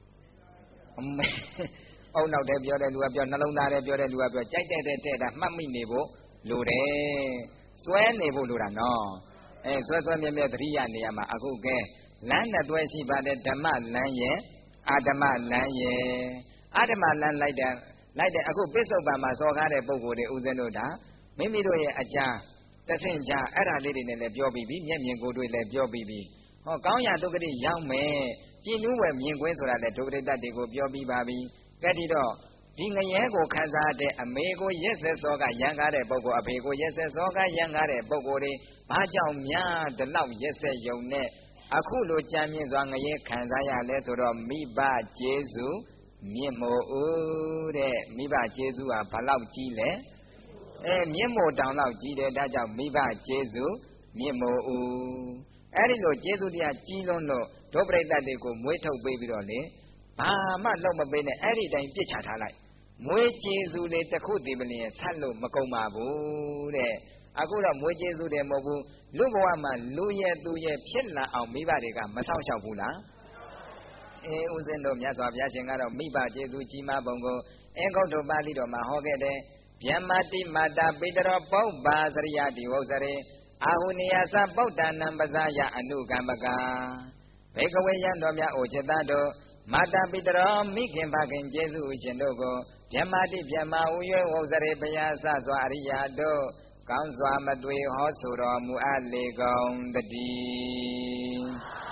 အုံနောက်တဲ့ပြောတဲ့လူကပြောနှလုံးသားတဲ့ပြောတဲ့လူကပြောကြိုက်တဲ့တဲ့တာမှတ်မိနေဖို့လိုတယ်စွဲနေဖို့လိုတာနော်စွဲမြဲမြဲသတိရနေရမှာအခုကဲလမ်းနဲ့တွဲရှိပါတယ်ဓမ္မလမ်းရဲ့အာဓမ္မလမ်းရဲ့အာဓမ္မလမ်းလိုက်တဲ့အခုပစ္စုပန်မှာစော်ကားတဲ့ပုဂ္ဂိုလ်တွေဥစဉ်တို့ဒါမိမိတို့ရဲ့အကြမ်းတဆင့်ကြားအဲ့ဒါလေးတွေနဲ့လည်းပြောပြီးပြီမျက်မြင်ကိုယ်တွေ့လည်းပြောပြီးပြီဟောကောင်းရာဒုက္ခတိရောက်မယ်ကြည်နူးဝယ်မြင်ကွင်းဆိုတာလည်းဒုက္ခတိတ္တတွေကိုပြောပြီးပါပြီကဲဒီတော့ဒီငရဲကိုခံစားတဲ့အမေကိုရက်ဆက်စောကရံကားတဲ့ပုဂ္ဂိုလ်အဖေကိုရက်ဆက်စောကရံကားတဲ့ပုဂ္ဂိုလ်တွေဘာကြောင့်များဒီလောက်ရက်ဆက်ယုံနဲ့အခုလိုကြံမြင့်စွာငရဲခံစားရလဲဆိုတော့မိဘကျေးဇူးမြင့်မို့ဦးတဲ့မိဘကျေးဇူးဟာဘလောက်ကြီးလဲမြင့်မို့တောင်လောက်ကြီးတယ်ဒါကြောင့်မိဘကျေးဇူးမြင့်မို့ဦးအဲ့ဒီလိုကျေးဇူးတရားကြီးလွန်းလို့ဒုပရိသတ်တွေကိုမွေးထုတ်ပေးပြီးတော့လေဘာမှလုပ်မပေးနဲ့အဲ့ဒီတိုင်းပြစ်ချထားလိုက်မွေးကျေးဇူးလေးတစ်ခုတည်မလျင်ဆက်လို့မကုန်ပါဘူးတဲ့အခုတော့မွေးကျေးဇူးတယ်မဟုတ်ဘူးလူဘဝမှာလူရဲ့သူရဲ့ဖြစ်လာအောင်မိဘတွေကမဆောင်ရှောက်ဘူးလားဥစဉ်တို့မြတ်စွာဘုရားရှင်ကတော့မိဘကျေးဇူးကြီးမားပုံကိုအင်္ဂုတ္တပါဠိတော်မှာဟောခဲ့တယ်ဗျမ္မာတိမာတာပိတရောပုပ္ပါစရိယတိဝုဇရေအာဟုနိယသဗုဒ္ဓနာပဇာယအနုကမ္ပကာဘေကဝေယံတော်များအိုจิตတို့မာတာပိတရောမိခင်ဖခင်ကျေးဇူးရှင်တို့ကိုဗျမ္မာတိဗျမ္မာဥယဝုဇရေဘုရားဆစွာအရိယာတို့ကောင်းစွာမသွေဟောဆိုတော်မူအပ်လေကုန်တည်း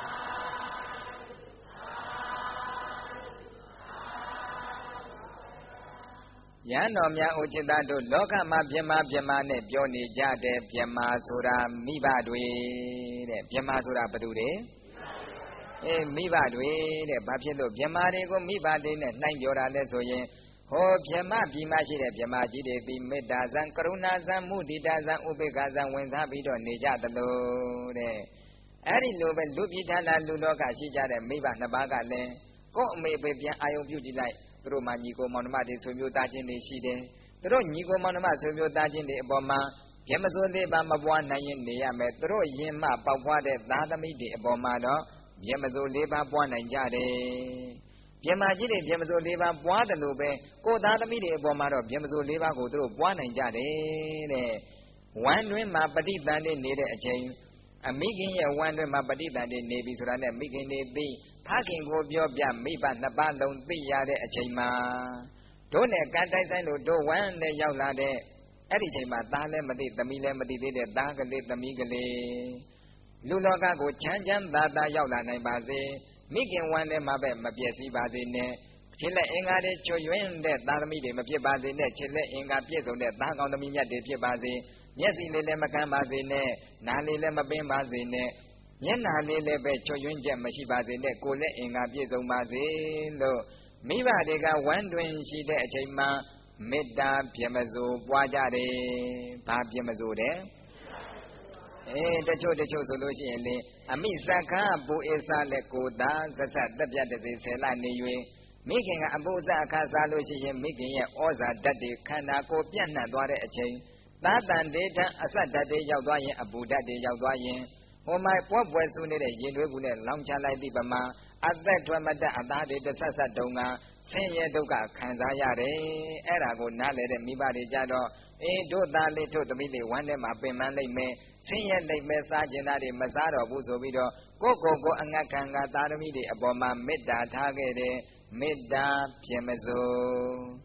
ယံတော်များအိုจิตတို့လောကမှာဗျမ္မာနဲ့ပြောနေကြတဲ့ဗျမ္မာဆိုတာမိဘတွေတဲ့ဗျမ္မာဆိုတာဘယ်သူတွေမိဘတွေတဲ့ဘာဖြစ်လို့ဗျမ္မာတွေကိုမိဘတွေနဲ့နှိုင်းပြောတာလဲဆိုရင်ဟောဗျမ္မာပြည်မှာရှိတဲ့ဗျမ္မာကြီးတွေပြီးမေတ္တာဇံကရုဏာဇံမုဒိတာဇံဥပေက္ခဇံဝင်စားပြီးတော့နေကြသလိုတဲ့အဲ့ဒီလိုပဲလူပြည်ဌာနလူလောကရှိကြတဲ့မိဘနှစ်ပါးကလည်းကို့အမေပဲပြန်အာယုံပြုကြည့်လိုက်သူတို့မှညီကိုမောင်နှမတွေဆွေမျိုးသားချင်းတွေရှိတယ်သူတို့ညီကိုမောင်နှမဆွေမျိုးသားချင်းတွေအပေါ်မှာဗျမစိုးသေးပါမပွားနိုင်ရင်နေရမယ်သူတို့ယင်မပေါက်ဖွားတဲ့သားသမီးတွေအပေါ်မှာတော့ဗျမစိုး၄ပါးပွားနိုင်ကြတယ်ဗျမကြီးတွေဗျမစိုး၄ပါးပွားတယ်လို့ပဲကိုသားသမီးတွေအပေါ်မှာတော့ဗျမစိုး၄ပါးကိုသူတို့ပွားနိုင်ကြတယ်တဲ့ဝမ်းတွင်းမှာပဋိသန္ဓေနေတဲ့အချိန်အမိခင်ရဲ့ဝမ်းတွင်းမှာပဋိသန္ဓေနေပြီဆိုတာနဲ့မိခင်နေပြီးဖခင်ကိုပြောပြမိဘနှစ်ပါးလုံးသိရတဲ့အချိန်မှာတို့နဲ့ကံတိုက်ဆိုင်လို့တို့ဝမ်းနဲ့ရောက်လာတဲ့အဲ့ဒီချိန်မှာသားလည်းမသိသမီးလည်းမသိသေးတဲ့သားကလေးသမီးကလေးလူလောကကိုချမ်းချမ်းသာသာရောက်လာနိုင်ပါစေမိခင်ဝမ်းထဲမှာပဲမပြည့်စည်ပါစေနဲ့ခြေလက်အင်္ဂါတွေချွတ်ယွင်းတဲ့သားသမီးတွေမဖြစ်ပါစေနဲ့ခြေလက်အင်္ဂါပြည့်စုံတဲ့သားကောင်းသမီးမြတ်တွေဖြစ်ပါစေမျက်စိလေးလည်းမကမ်းပါစေနဲ့နားလေးလည်းမပင်းပါစေနဲ့မျက်နာလေးလည်းပဲချွတ်ယွင်းချက်မရှိပါစေနဲ့ကိုယ်လည်းအင်္ဂါပြည့်စုံပါစေလို့မိဘတွေကဝမ်းတွင်ရှိတဲ့အချိန်မှာမေတ္တာဗျမစိုးပွားကြတယ်။ဘာဗျမစိုးတဲ့တချို့ဆိုလို့ရှိရင်လေအမိစက္ခပူအေစာလက်ကိုသာဇတ်တက်ပြတ်တဲ့ဆယ်လနေ၍မိခင်ကအပူဇအခါစားလို့ရှိရင်မိခင်ရဲ့ဩဇာဓာတ်တွေခန္ဓာကိုယ်ပြန့်နှံ့သွားတဲ့အချိန်သာတန်ဒေထအစဓာတ်တွေရောက်သွားရင်အပူဓာတ်တွေရောက်သွားရင်ဟိုမှာပွက်ပွက်ဆူနေတဲ့ရင်သွေးဘူးနဲ့လောင်ချလိုက်သည့်ပမာအသက်ထွက်မတတ်အသားတွေတဆက်ဆက်တုံကဆင်းရဲဒုက္ခခံစားရတယ်အဲ့ဒါကိုနားလေတဲ့မိဘတွေကြတော့တို့သားလေးတို့သမီးလေးဝမ်းထဲမှာပင်ပန်းလိုက်မယ်ဆင်းရဲလိုက်မယ်စားကျင်တာတွေမစားတော့ဘူးဆိုပြီးတော့ကိုအငတ်ခံကသားသမီးတွေအပေါ်မှာမေတ္တာထားခဲ့တယ်မေတ္တာဖြင့်မစိုး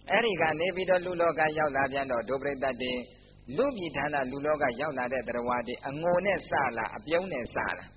အဲ့ဒီကနေပြီးတော့လူလောကရောက်လာပြန်တော့ဒုပရိသတ်တွေလူပြည်ဌာနလူလောကရောက်လာတဲ့တရားဝါတွေအငိုနဲ့စလားအပြုံးနဲ့စလား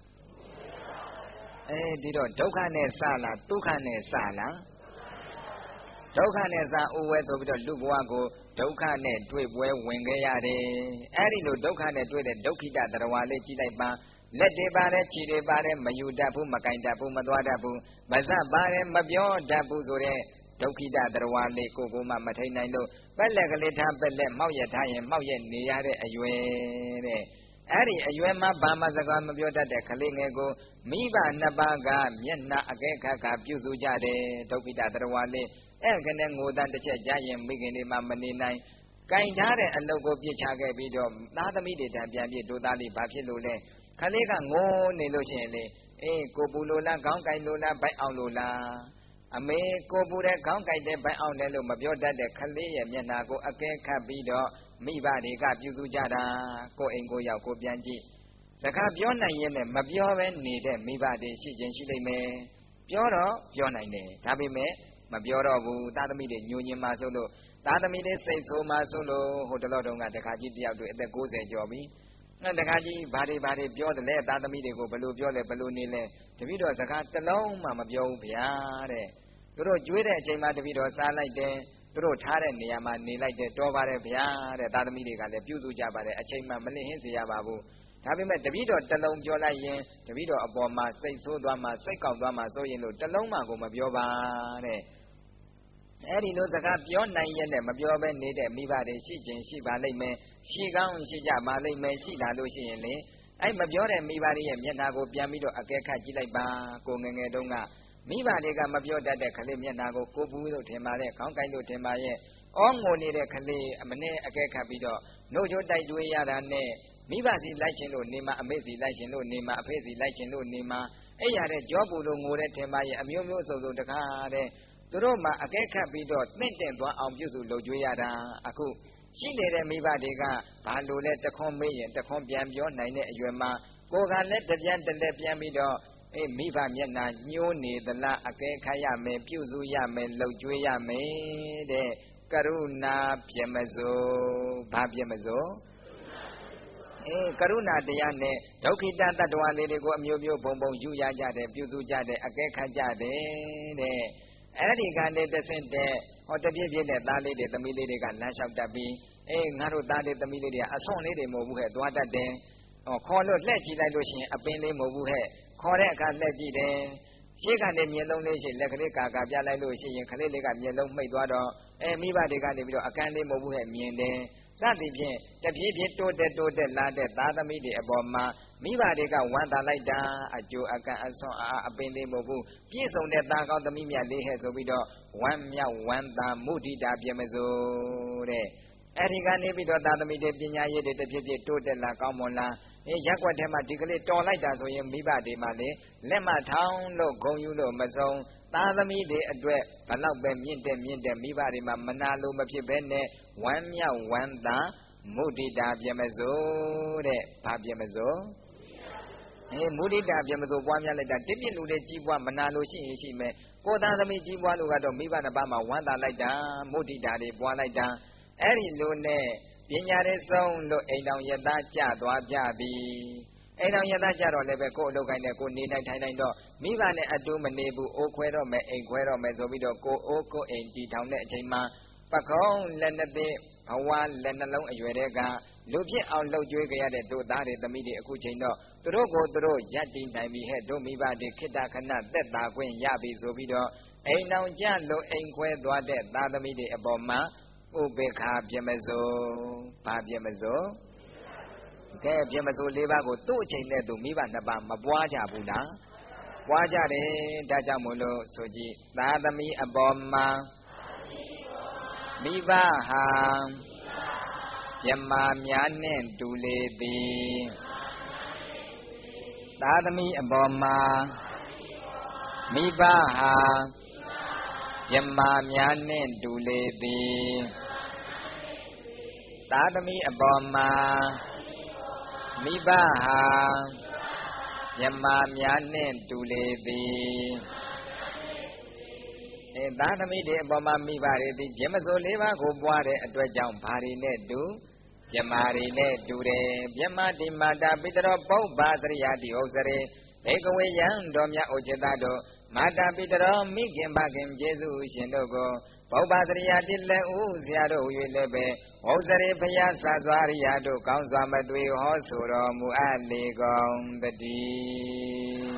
ဒီတော့ဒုက္ခနဲ့စလားဒုက္ခနဲ့စလားဒုက္ခနဲ့စဥဝဲဆိုပြီးတော့လူဘဝကိုဒုက္ခနဲ့တွေ့ပွဲဝင်ခဲ့ရတယ်အဲ့ဒီလိုဒုက္ခနဲ့တွေ့တဲ့ဒုက္ခိတတရားဝါလေးကြည့်လိုက်ပါလက်တွေပါတယ်ခြေတွေပါတယ်မယူတတ်ဘူးမကင်တတ်ဘူးမသွားတတ်ဘူးမစပ်ပါတယ်မပြောတတ်ဘူးဆိုတဲ့ဒုက္ခိတတရားဝါလေးကိုမှမထိန်နိုင်လို့ပက်လက်ကလေးထားပက်လက်မောက်ရထားရင်မောက်ရနေရတဲ့အရွယ်တဲ့အဲ့ဒီအရွယ်မှာဘာမှစကားမပြောတတ်တဲ့ကလေးငယ်ကိုမိဘနှစ်ပါးကမျက်နှာအကဲခတ်ကပြုစုကြတယ်ဒုက္ခိတတရားဝါလေးအဲ့ကနေငိုတန်းတစ်ချက်ကြားရင်မိခင်တွေမှမနေနိုင်ကင်ထားတဲ့အလုပ်ကိုပြစ်ချခဲ့ပြီးတော့သားသမီးတွေတန်ပြန်ပြစ်တို့သားလေးဘာဖြစ်လို့လဲခလေးကငိုနေလို့ရှိရင်လေကိုပူလို့လားခေါင်းကိုက်လို့လားဘိုက်အောင်လို့လားအမေကိုပူတဲ့ခေါင်းကိုက်တဲ့ဘိုက်အောင်တယ်လို့မပြောတတ်တဲ့ခလေးရဲ့မျက်နှာကိုအကဲခတ်ပြီးတော့မိဘတွေကပြုစုကြတာကိုအိမ်ကိုရောက်ကိုပြန်ကြည့်စကားပြောနိုင်ရင်လည်းမပြောဘဲနေတဲ့မိဘတွေရှိခြင်းရှိလိမ့်မယ်ပြောတော့ပြောနိုင်တယ်ဒါပေမဲ့မပြောတော့ဘူးသားသမီးတွေညှို့ညင်မှဆိုလို့သားသမီးတွေစိတ်ဆိုးမှဆိုလို့ဟိုတလောတုန်းကတခါကြီးတယောက်တွေအသက်60ကျော်ပြီတခါကြီးဘာတွေပြောတယ်လဲသားသမီးတွေကိုဘယ်လိုပြောလဲဘယ်လိုနေလဲတပည့်တော်စကားတစ်လုံးမှမပြောဘူးဗျာတဲ့သူတို့ကြွေးတဲ့အချိန်မှာတပည့်တော်စားလိုက်တယ်သူတို့ထားတဲ့နေရာမှာနေလိုက်တယ်တော်ပါတယ်ဗျာတဲ့သားသမီးတွေကလည်းပြုစုကြပါတယ်အချိန်မှမလင့်ဟင်းစေရပါဘူးဒါပေမဲ့တပည့်တော်တစ်လုံးပြောလိုက်ရင်တပည့်တော်အပေါ်မှာစိတ်ဆိုးသွားမှစိတ်ကောက်သွားမှဆိုရင်လို့တစ်လုံးမှကိုမပြောပါတဲ့အဲ့ဒီလိုစကားပြောနိုင်ရဲ့နဲ့မပြောဘဲနေတဲ့မိဘတွေရှိခြင်းရှိပါလိမ့်မယ်ရှိကောင်းရှိကြပါလိမ့်မယ်ရှိလာလို့ရှိရင်လေအဲ့မပြောတဲ့မိဘတွေရဲ့မျက်နှာကိုပြန်ပြီးတော့အကဲခတ်ကြည့်လိုက်ပါကိုငယ်ငယ်တုန်းကမိဘတွေကမပြောတတ်တဲ့ကလေးမျက်နှာကိုကိုပူလို့ထင်ပါရဲ့ခေါင်းကိုက်လို့ထင်ပါရဲ့အောငိုနေတဲ့ကလေးအမနဲ့အကဲခတ်ပြီးတော့နှုတ်ကြိုးတိုက်တွေးရတာနဲ့မိဘစီလိုက်ခြင်းလို့နေမှာအမေစီလိုက်ခြင်းလို့နေမှာအဖေစီလိုက်ခြင်းလို့နေမှာအဲ့ရတဲ့ကြောပူလို့ငိုတဲ့ထင်ပါရဲ့အမျိုးမျိုးစုံစုံတကားတဲ့သူတို့မှအကဲခတ်ပြီးတော့တင့်တင့်သွားအောင်ပြုစုလုပ်ကြွေးရတာအခုရှိနေတဲ့မိဘတွေကဘာလို့လဲတခွန်းမေးရင်တခွန်းပြန်ပြောနိုင်တဲ့အရွယ်မှာကိုယ်ကလည်းတပြန်တလဲပြန်ပြီးတော့မိဘမျက်နှာညှိုးနေသလားအကဲခတ်ရမယ်ပြုစုရမယ်လုပ်ကြွေးရမယ်တဲ့ကရုဏာပြမစိုးဘာပြမစိုးကရုဏာတရားနဲ့ဒုက္ခိတတ္တဝါလေးတွေကိုအမျိုးမျိုးဘုံဘုံယူရကြတယ်ပြုစုကြတယ်အကဲခတ်ကြတယ်တဲ့အဲ့ဒီကနေတဆင့်တဲ့ဟောတပြည့်ပြည့်တဲ့သားလေးတွေသမီးလေးတွေကလမ်းလျှောက်တတ်ပြီးငါတို့သားလေးသမီးလေးတွေကအဆွန့်လေးတွေမဟုတ်ဘူးဟဲ့သွားတတ်တယ်ခေါ်လို့လှည့်ကြည့်လိုက်လို့ရှိရင်အပင်လေးမဟုတ်ဘူးဟဲ့ခေါ်တဲ့အခါလှည့်ကြည့်တယ်ရှေ့ကနေမျက်လုံးလေးရှိလက်ကလေးကာပြလိုက်လို့ရှိရင်ခလေးလေးကမျက်လုံးမှိတ်သွားတော့မိဘတွေကနေပြီးတော့အကန်းလေးမဟုတ်ဘူးဟဲ့မြင်တယ်စသည်ဖြင့်တပြည့်ပြည့်တိုးတက်လာတဲ့သားသမီးတွေအပေါ်မှာမိဘတွေကဝမ်းသာလိုက်တာအကျိုးအကန့်အဆွမ်းအားအပင်လေးမဟုတ်ဘူးပြည့်စုံတဲ့သားကောင်းသမီးမြတ်လေးဟဲ့ဆိုပြီးတော့ဝမ်းမြောက်ဝမ်းသာမုဒိတာပြမစိုးတဲ့အဲ့ဒီကနေပြီးတော့သားသမီးတွေပညာရေးတွေတပြည့်ပြည့်တိုးတက်လာကောင်းမွန်လာရက်ွက်ထဲမှာဒီကလေးတော်လိုက်တာဆိုရင်မိဘတွေမှလေလက်မထောင်လို့ဂုံယူလို့မဆုံးသားသမီးတွေအတွက်ဘလောက်ပဲမြင့်တဲ့မိဘတွေမှမနာလို့မဖြစ်ဘဲနဲ့ဝမ်းမြောက်ဝမ်းသာမုဒိတာပြမစိုးတဲ့ဘာပြမစိုးမုဒိတာပြမစိုးပွားများလိုက်တာတစ်ပြည့်လူလေးကြီးပွားမနာလို့ရှိရင်ရှိမယ်ကိုသားသမီးကြီးပွားလို့ကတော့မိဘနှစ်ပါးမှာဝမ်းသာလိုက်တာမုဒိတာတွေပွားလိုက်တာအဲ့ဒီလိုနဲ့ပညာရေးဆုံးလို့အိမ်တော်ရသားကြသွားကြပြီအိမ်တော်ရသားကြတော့လည်းပဲကိုယ်အလုပ်ကိုင်းနဲ့ကိုနေနိုင်ထိုင်နိုင်တော့မိဘနဲ့အတူမနေဘူးအိုးခွဲတော့မယ်အိမ်ခွဲတော့မယ်ဆိုပြီးတော့ကိုအိုးကိုအိမ်တီထောင်တဲ့အချိန်မှာပကုံးလက်နှစ်သိဘဝလက်နှလုံးအရွယ်တွေကလူဖြစ်အောင်လှုပ်ကြွေးကြရတဲ့တို့သားတွေသမီးတွေအခုချိန်တော့သူတို့ကိုသူတို့ရပ်တည်နိုင်ပြီဟဲ့တို့မိဘတွေခိတ္တခဏသက်သာခွင့်ရပြီဆိုပြီးတော့အိမ်တော်ကြလို့အိမ်ခွဲသွားတဲ့သားသမီးတွေအပေါ်မှာဥပေက္ခပြမစိုးဘာပြမစိုးကဲပြမစိုး၄ပါးကိုသူ့အချိန်နဲ့သူမိဘနှစ်ပါးမပွားကြဘူးလားပွားကြတယ်ဒါကြောင့်မို့လို့ဆိုကြည့်သားသမီးအပေါ်မှာမိဘဟာမြမာများနဲ့တူလေသည်သားသမီးအပေါ်မှာမိဘဟာမြမာများနဲ့တူလေသည်သားသမီးအပေါ်မှာမိဘဟာမြမာများနဲ့တူလေသည်သာသမီတွေအပေါ်မှာမိဘတွေဒီဂျမစိုး၄ပါးကိုပွားတဲ့အတွက်ကြောင့်ဘာတွေနဲ့တူမြမာတွေနဲ့တူတယ်မြမတိမာတာပိတရောပုပ္ပါသရိယာတိဥစ္စရေဘေကဝေယံတော်မြတ်ဩจิตတို့မာတာပိတရောမိခင်ဖခင်ကျေးဇူးရှင်တို့ကိုပုပ္ပါသရိယာတိလက်ဦးဆရာတို့၍လည်းပဲဥစ္စရေဖယားဆာစွာရိယာတို့ကောင်းစွာမတွေ့ဟောဆိုတော်မူအပ်လေကုန်တည်း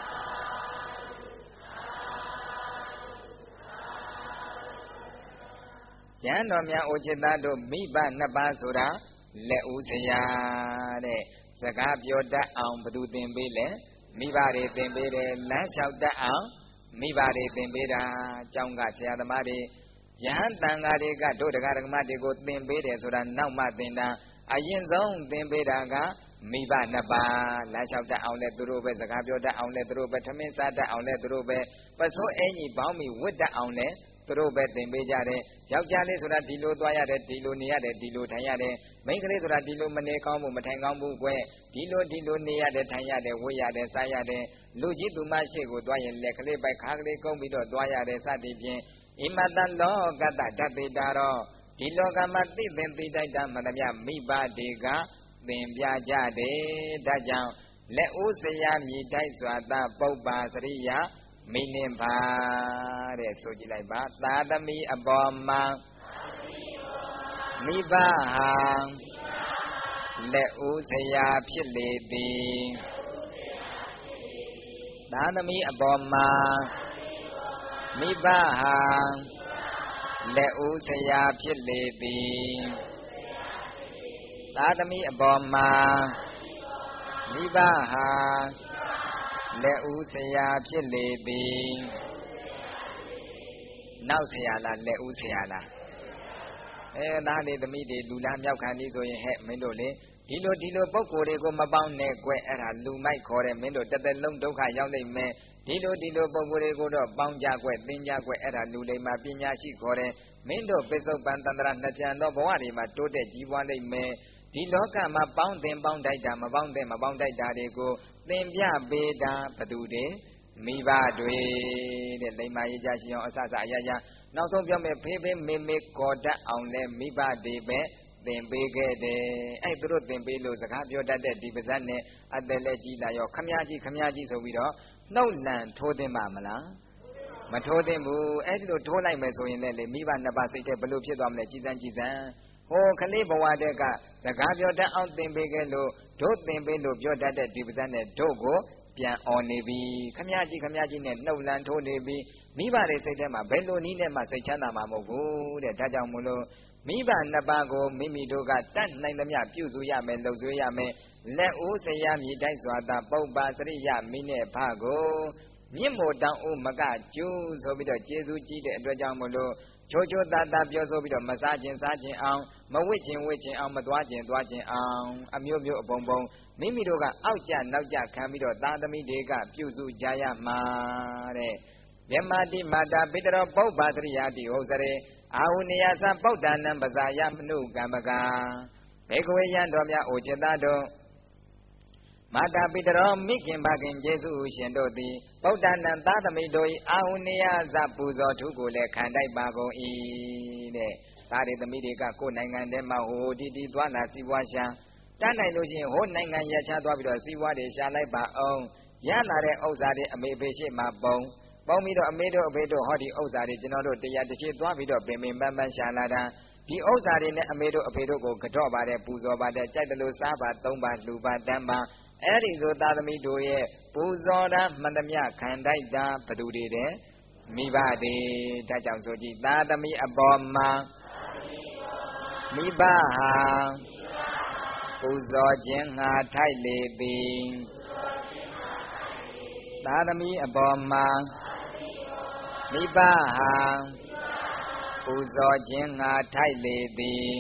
ယံတော်များဩจิตတို့မိဘနှစ်ပါးဆိုတာလက်ဦးဆရာတဲ့စကားပြောတတ်အောင်ဘယ်သူသင်ပေးလဲမိဘတွေသင်ပေးတယ်လမ်းလျှောက်တတ်အောင်မိဘတွေသင်ပေးတာကျောင်းကဆရာသမားတွေယဟန်တန်ဃာတွေကတို့တရားဓမ္မတွေကိုသင်ပေးတယ်ဆိုတာနောက်မှသင်တာအရင်ဆုံးသင်ပေးတာကမိဘနှစ်ပါးလမ်းလျှောက်တတ်အောင်လဲသူတို့ပဲစကားပြောတတ်အောင်လဲသူတို့ပဲထမင်းစားတတ်အောင်လဲသူတို့ပဲပစိုးအင်ကြီးပေါင်းပြီးဝတ်တတ်အောင်လဲသူတို့ပဲသင်ပေးကြတယ်ယောက်ျားလေးဆိုတာဒီလိုသွားရတယ်ဒီလိုနေရတယ်ဒီလိုထိုင်ရတယ်မိန်းကလေးဆိုတာဒီလိုမနေကောင်းဘူးမထိုင်ကောင်းဘူးကွဒီလိုနေရတယ်ထိုင်ရတယ်ဝတ်ရတယ်စားရတယ်လူကြီးသူမရှိကိုသွားရင်လက်ကလေးပိုက်ခါကလေးကုန်းပြီးတော့သွားရတယ်စသည်ဖြင့်ဣမတလောကတဓတ္တိတာရောဒီလောကမှာသိသင်သိတိုက်တာမှန်သမျှမိဘတွေကသင်ပြကြတယ်ဒါကြောင့်လက်ဦးဆရာမြည်တိုက်စွာသာပုပ္ပါစရိယမိနှင်ပါတဲ့ဆိုကြည့်လိုက်ပါသာသမီအပေါ်မှာမိဘဟာလက်ဦးဆရာဖြစ်လေသည်သာသမီအပေါ်မှာမိဘဟာလက်ဦးဆရာဖြစ်လေသည်သာသမီအပေါ်မှာမိဘဟာလက်ဦးဆရာဖြစ်လေသည်နောက်ဆရာလားလက်ဦးဆရာလားသားလေးသမီးတွေလူလားမြောက်ခံနေဆိုရင်ဟဲ့မင်းတို့လေဒီလိုပုံကိုယ်တွေကိုမပေါင်းနဲ့ကွအဲ့ဒါလူမိုက်ခေါ်တယ်မင်းတို့တစ်သက်လုံးဒုက္ခရောက်နေမယ်ဒီလိုပုံကိုယ်တွေကိုတော့ပေါင်းကြကွသင်ကြကွအဲ့ဒါလူလိမ္မာပညာရှိခေါ်တယ်မင်းတို့ပိဿုပန်တန္တရာနှစ်ပြန်သောဘဝတွေမှာတိုးတက်ကြီးပွားလိမ့်မယ်ဒီလောကမှာပေါင်းတင်ပေါင်းတိုက်တာမပေါင်းတဲ့မပေါင်းတိုက်တာတွေကိုသင်ပြပေးတာဘသူတွေမိဘတွေတဲ့လိမ္မာရေးကြရှိအောင်အစစအရရနောက်ဆုံးပြောမယ်ဖေးဖေးမေမေကောတတ်အောင်လဲမိဘတွေပဲသင်ပေးခဲ့တယ်အဲ့သူတို့သင်ပေးလို့စကားပြောတတ်တဲ့ဒီပါဇက်နဲ့အသက်လက်ကြီးလာရောခမကြီးဆိုပြီးတော့နှုတ်လန့်ထိုးသင့်ပါမလားမထိုးသင့်ဘူးအဲ့ဒီလိုထိုးလိုက်မယ်ဆိုရင်လည်းမိဘနှစ်ပါးစိတ်ထဲဘယ်လိုဖြစ်သွားမလဲကြည်စမ်းဟိုကလေးဘဝတည်းကစကားပြောတတ်အောင်သင်ပေးခဲ့လို့တို့သင်ပေးလို့ပြောတတ်တဲ့ဒီပါဇက်နဲ့တို့ကိုပြန်អော်နေပြီခမကြီးနဲ့နှုတ်လန့်ထိုးနေပြီမိဘတွေစိတ်ထဲမှာဘယ်လိုနည်းနဲ့မှစိတ်ချမ်းသာမှာမဟုတ်ဘူးတဲ့ဒါကြောင့်မို့လို့မိဘနှစ်ပါးကိုမိမိတို့ကတတ်နိုင်သမျှပြုစုရမယ်လှုပ်ဆွေးရမယ်လက်ဦးဆရာမြည်တိုက်စွာသာပုပ္ပါစရိယမိနဲ့ဖကိုမြင့်မို့တောင်းဦးမကကျူးဆိုပြီးတော့ကျေးဇူးကြီးတဲ့အတွက်ကြောင့်မို့လို့ချိုးသားပြောဆိုပြီးတော့မစားခြင်းအောင်မဝစ်ခြင်းအောင်မသွားခြင်းအောင်အမျိုးအပုံမိမိတို့ကအောက်ကြနောက်ကြခံပြီးတော့သာသမီတွေကပြုစုကြရမှာတဲ့မြမတိမာတာပိတရောပုပ္ပါသရိယာတိဥစ္စရေအာဟုနေယသပုဒ္ဒနာပဇာယမနုကမ္မကဘေကဝေယံတော်များအိုจิตတို့မာတာပိတရောမိခင်ဖခင်ကျေးဇူးရှင်တို့သည်ဗုဒ္ဓနံသာသမီတို့၏အာဟုနေယသပူဇော်ထုကိုလည်းခံတိုက်ပါကုန်၏တဲ့သာရသမီတွေကကိုယ်နိုင်ငံထဲမှာဟိုတီသွားလာစီးပွားရှာတတ်နိုင်လို့ရှိရင်ဟိုနိုင်ငံရချသွားပြီးတော့စီးပွားတွေရှာလိုက်ပါအောင်ရလာတဲ့ဥစ္စာတွေအမေဖေရှိမှပုံပြီးတော့အမေတို့အဖေတို့ဟောဒီဥစ္စာတွေကျွန်တော်တို့တရားတစ်ချေသွားပြီးတော့ပင်ပန်းရှာလာတာဒီဥစ္စာတွေနဲ့အမေတို့အဖေတို့ကိုကတော့ပါတယ်ပူဇော်ပါတယ်ကြိုက်တယ်လို့စားပါသုံးပါလှူပါတမ်းပါအဲ့ဒီဆိုသာသမီတို့ရဲ့ပူဇော်တာမှန်သမျှခံတိုက်တာဘသူတွေတဲ့မိဘတွေဒါကြောင့်ဆိုကြည့်သာသမီအပေါ်မှာမိဘဟာပူဇော်ခြင်းငါထိုက်လေသည်သာသမီအပေါ်မှာမိဘဟာပူဇော်ခြင်းငါထိုက်လေသည်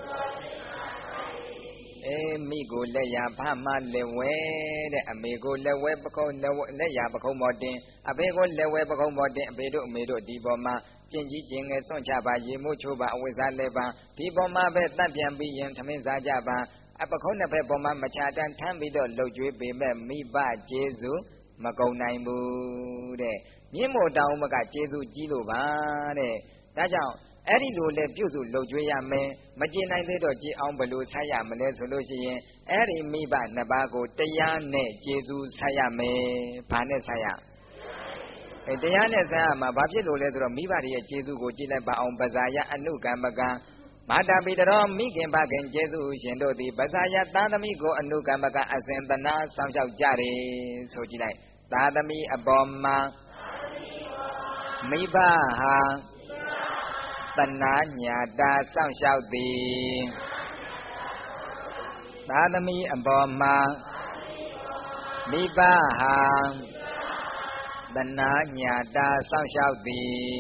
မိကိုလက်ရဖမလက်ဝဲတဲ့အမေကိုလက်ဝဲပကုံးလက်ရပကုံးပေါ်တင်အဖေကိုလက်ဝဲပကုံးပေါ်တင်အဖေတို့အမေတို့ဒီပေါ်မှာကျင့်ကြီးကျင့်ငယ်စွန့်ချပါရေမိုးချိုးပါအဝိဇ္ဇာလဲပါဒီပေါ်မှာပဲတတ်ပြန်ပြီးရင်သမင်းစားကြပါအပကုံးနှစ်ဖက်ပေါ်မှာမချတန်းထမ်းပြီးတော့လှုပ်ကြွေးပေမဲ့မိဘကျေးဇူးမကုန်နိုင်ဘူးတဲ့မြင့်မို့တောင်းမကကျေစုကြီးလို့ပါတဲ့ဒါကြောင့်အဲ့ဒီလိုလဲပြုစုလှုပ်ကြွေးရမယ်မကျေနိုင်သေးတော့ကြည်အောင်ဘလို့ဆက်ရမလဲဆိုလို့ရှိရင်အဲ့ဒီမိဘနှစ်ပါးကိုတရားနဲ့ကျေစုဆက်ရမယ်ဘာနဲ့ဆက်ရတရားနဲ့ဆက်ရမှာဘာဖြစ်လို့လဲဆိုတော့မိဘတွေရဲ့ကျေစုကိုကြည်လိုက်ပါအောင်ပဇာယအနုကမ္မကံမာတာပိတရောမိခင်ဖခင်ကျေစုရှင်တို့သည်ပဇာယသာသမီကိုအနုကမ္မကအစဉ်သနာဆောင်ရှောက်ကြတယ်ဆိုကြည့်လိုက်သာသမီအပေါ်မှာမိဘဟာတဏှာညာတာစောင့်ရှောက်သည်သာသမီအပေါ်မှာမိဘဟာတဏှာညာတာစောင့်ရှောက်သည်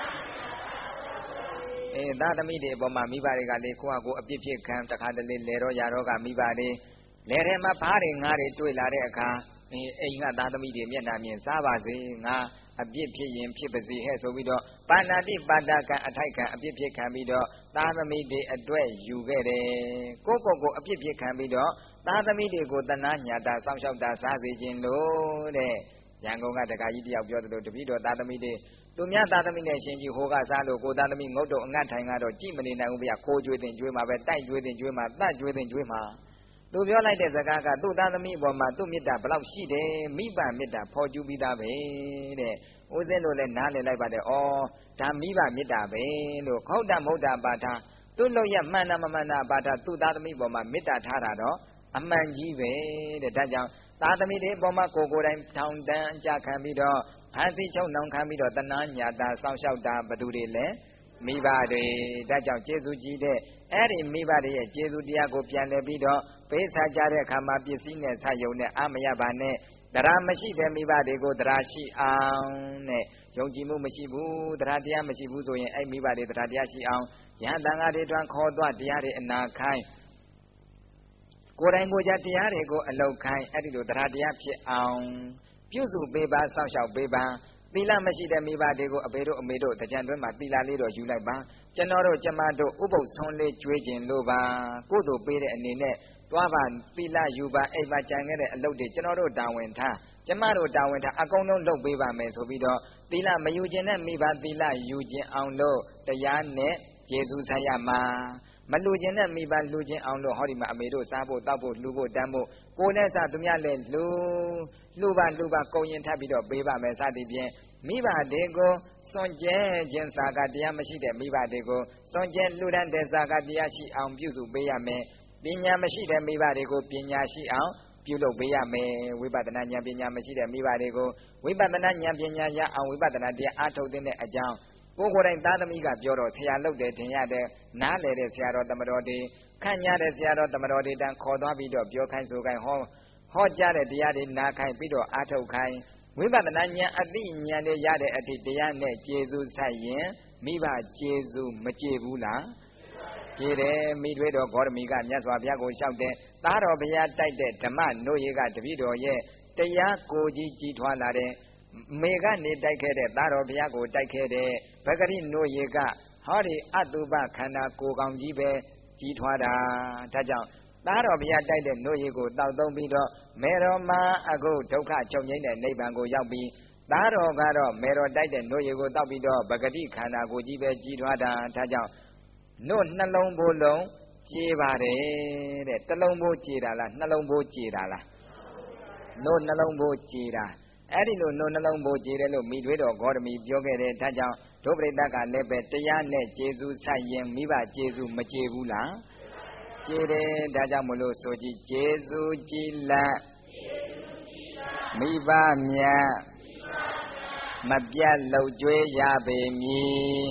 သာသမီတွေအပေါ်မှာမိဘတွေကလေကိုယ့်ဟာကိုယ်အပြစ်ဖြစ်ခံတခါတလေလေတော့ရတော့ကမိဘတွေလေထဲမှာဖားတွေငါးတွေတွေ့လာတဲ့အခါအိမ်ကသာသမီတွေမျက်နှာမြင်စားပါစေငါအပြစ်ဖြစ်ရင်ဖြစ်ပါစေဟဲ့ဆိုပြီးတော့ပါဏာတိပါဒကံအထိုက်ခံအပြစ်ဖြစ်ခံပြီးတော့သာသမီတွေအတွက်ယူခဲ့တယ်ကိုယ့်ကိုယ်အပြစ်ဖြစ်ခံပြီးတော့သာသမီတွေကိုတဏှာညာတာစောင့်ရှောက်တာစားစေခြင်းလို့တဲ့ရန်ကုန်ကတခါကြီးတယောက်ပြောသလိုတပည့်တော်သာသမီတွေသူများသာသမီနဲ့ရှင်ကြီးဟိုကစားလို့ကိုသာသမီငုတ်တော့အငတ်ထိုင်ကတော့ကြည့်မနေနိုင်ဘူးဗျာခိုးကျွေးတင်ကျွေးမှာပဲတိုက်ကျွေးတင်ကျွေးမှာတတ်ကျွေးတင်ကျွေးမှာသူပြောလိုက်တဲ့စကားကသူ့သားသမီးအပေါ်မှာသူ့မေတ္တာဘလောက်ရှိတယ်မိဘမေတ္တာဖော်ကျူးပြီးသားပဲတဲ့ဦးဇင်းတို့လည်းနားလည်လိုက်ပါတယ်ဩဒါမိဘမေတ္တာပဲလို့ခေါက်တမဟုတ်တာပါထားသူ့လို့ရမှန်တာမမှန်တာပါထားသူ့သားသမီးပေါ်မှာမေတ္တာထားတာတော့အမှန်ကြီးပဲတဲ့ဒါကြောင့်သားသမီးတွေပေါ်မှာကိုယ်တိုင်ထောင်တန်းအကြခံပြီးတော့ဖန်ဆီးချုပ်နှောင်ခံပြီးတော့တဏှာညာတာစောင့်ရှောက်တာဘသူတွေလဲမိဘတွေဒါကြောင့်ကျေးဇူးကြီးတဲ့အဲ့ဒီမိဘတွေရဲ့ကျေးဇူးတရားကိုပြန်လည်ပြီးတော့ပေးဆကြတဲ့အခါမှာပစ္စည်းနဲ့ဆက်ယုံနဲ့အာမရပါနဲ့တရားမရှိတဲ့မိဘတွေကိုတရားရှိအောင်နဲ့ယုံကြည်မှုမရှိဘူးတရားတရားမရှိဘူးဆိုရင်အဲ့မိဘတွေတရားတရားရှိအောင်ယဟန်တန်ဃာတွေတွင်ခေါ်သွားတရားတွေအနာခိုင်းကိုယ်တိုင်ကိုယ်ကြတရားတွေကိုအလောက်ခိုင်းအဲ့ဒီလိုတရားတရားဖြစ်အောင်ပြုစုပေးပါစောင့်ရှောက်ပေးပါသီလမရှိတဲ့မိဘတွေကိုအဖေတို့အမေတို့တကြံတွင်းမှာသီလလေးတော့ယူလိုက်ပါကျွန်တော်တို့ကျမတို့ဥပုပ်ဆုံးလေးကျွေးခြင်းလို့ပါကိုယ်တို့ပေးတဲ့အနေနဲ့သွားပါသီလယူပါအိမ်မှာကြံခဲ့တဲ့အလုပ်တွေကျွန်တော်တို့တာဝန်ထားကျမတို့တာဝန်ထားအကုန်လုံးလုပ်ပေးပါမယ်ဆိုပြီးတော့သီလမယူခြင်းနဲ့မိဘသီလယူခြင်းအောင်လို့တရားနဲ့ကျေစုဆက်ရမှာမလူခြင်းနဲ့မိဘလူခြင်းအောင်လို့ဟောဒီမှာအမေတို့စားဖို့တောက်ဖို့လှူဖို့တန်းဖို့ကိုယ်နဲ့စားသူများလည်းလှူပါကုန်ရင်ထပ်ပြီးတော့ပေးပါမယ်စသည်ဖြင့်မိဘတွေကိုစွန့်ကြဲခြင်းစာကတရားမရှိတဲ့မိဘတွေကိုစွန့်ကြဲလှူဒန်းတဲ့စာကတရားရှိအောင်ပြုစုပေးရမယ်ပညာမရှိတဲ့မိဘတွေကိုပညာရှိအောင်ပြုလုပ်ပေးရမယ်ဝိပဿနာဉာဏ်ပညာမရှိတဲ့မိဘတွေကိုဝိပဿနာဉာဏ်ပညာရအောင်ဝိပဿနာတရားအားထုတ်တဲ့အကြောင်းကိုယ်တိုင်သားသမီးကပြောတော့ဆရာလုပ်တယ်ထင်ရတဲ့နားလေတဲ့ဆရာတော်တမတော်တွေခန့်ညာတဲ့ဆရာတော်တမတော်တွေတန်းခေါ်သွားပြီးတော့ပြောခိုင်းဆိုခိုင်းဟောကြားတဲ့တရားတွေနားခိုင်းပြီးတော့အားထုတ်ခိုင်းဝိပဿနာဉာဏ်အသိဉာဏ်တွေရတဲ့အထိတရားနဲ့ကျေစုဆိုင်ရင်မိဘကျေစုမကျေဘူးလားကျေတယ်မိတွေတော်ဂေါရမီကမြတ်စွာဘုရားကိုလျှောက်တဲ့သားတော်ဘုရားတိုက်တဲ့ဓမ္မနို့ရေကတပည့်တော်ရဲ့တရားကိုကြီးထွားလာတဲ့မေကနေတိုက်ခဲ့တဲ့သားတော်ဘုရားကိုတိုက်ခဲ့တဲ့ဗဂရိနို့ရေကဟောဒီအတုပခန္ဓာကိုယ်ကောင်ကြီးပဲကြီးထွားတာဒါကြောင့်သားတော်ဘုရားတိုက်တဲ့နို့ရေကိုတောက်သုံးပြီးတော့မေတော်မှာအခုဒုက္ခချုပ်ငြိမ်းတဲ့နိဗ္ဗာန်ကိုရောက်ပြီးသားတော်ကတော့မေတော်တိုက်တဲ့နို့ရေကိုတောက်ပြီးတော့ဗဂတိခန္ဓာကိုယ်ကြီးပဲကြီးထွားတာဒါကြောင့်နို့နှလုံးဘိုးလုံးကြေးပါတယ်တဲ့တစ်လုံးဘိုးကြေးတာလားနှလုံးဘိုးကြေးတာလားနို့နှလုံးဘိုးကြေးတာအဲ့ဒီလိုနို့နှလုံးဘိုးကြေးတယ်လို့မိတွေတော်ဂေါရမီပြောခဲ့တယ်ဒါကြောင့်ဒုပရိသတ်ကလည်းပဲတရားနဲ့ကျေစုဆိုင်ရင်မိဘကျေစုမကျေဘူးလားကျေတယ်ဒါကြောင့်မလို့ဆိုကြည့်ကျေစုကြည်လတ်မိဘမြတ်မပြတ်လှုပ်ကြွေးရပေမည်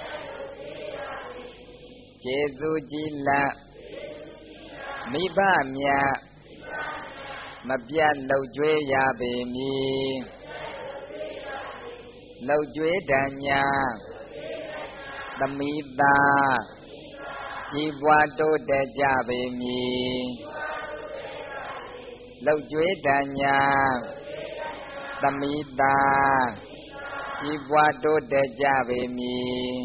ကျေစုကြည်လတ်မိဘမြတ်မပြတ်လှုပ်ကြွေးရပေမည်လှုပ်ကြွေးတညာသမီးသားကြီးပွားတိုးတက်ကြပေမည်လှုပ်ကြွေးတညာသမီးသားကြီးပွားတိုးတက်ကြပေမည်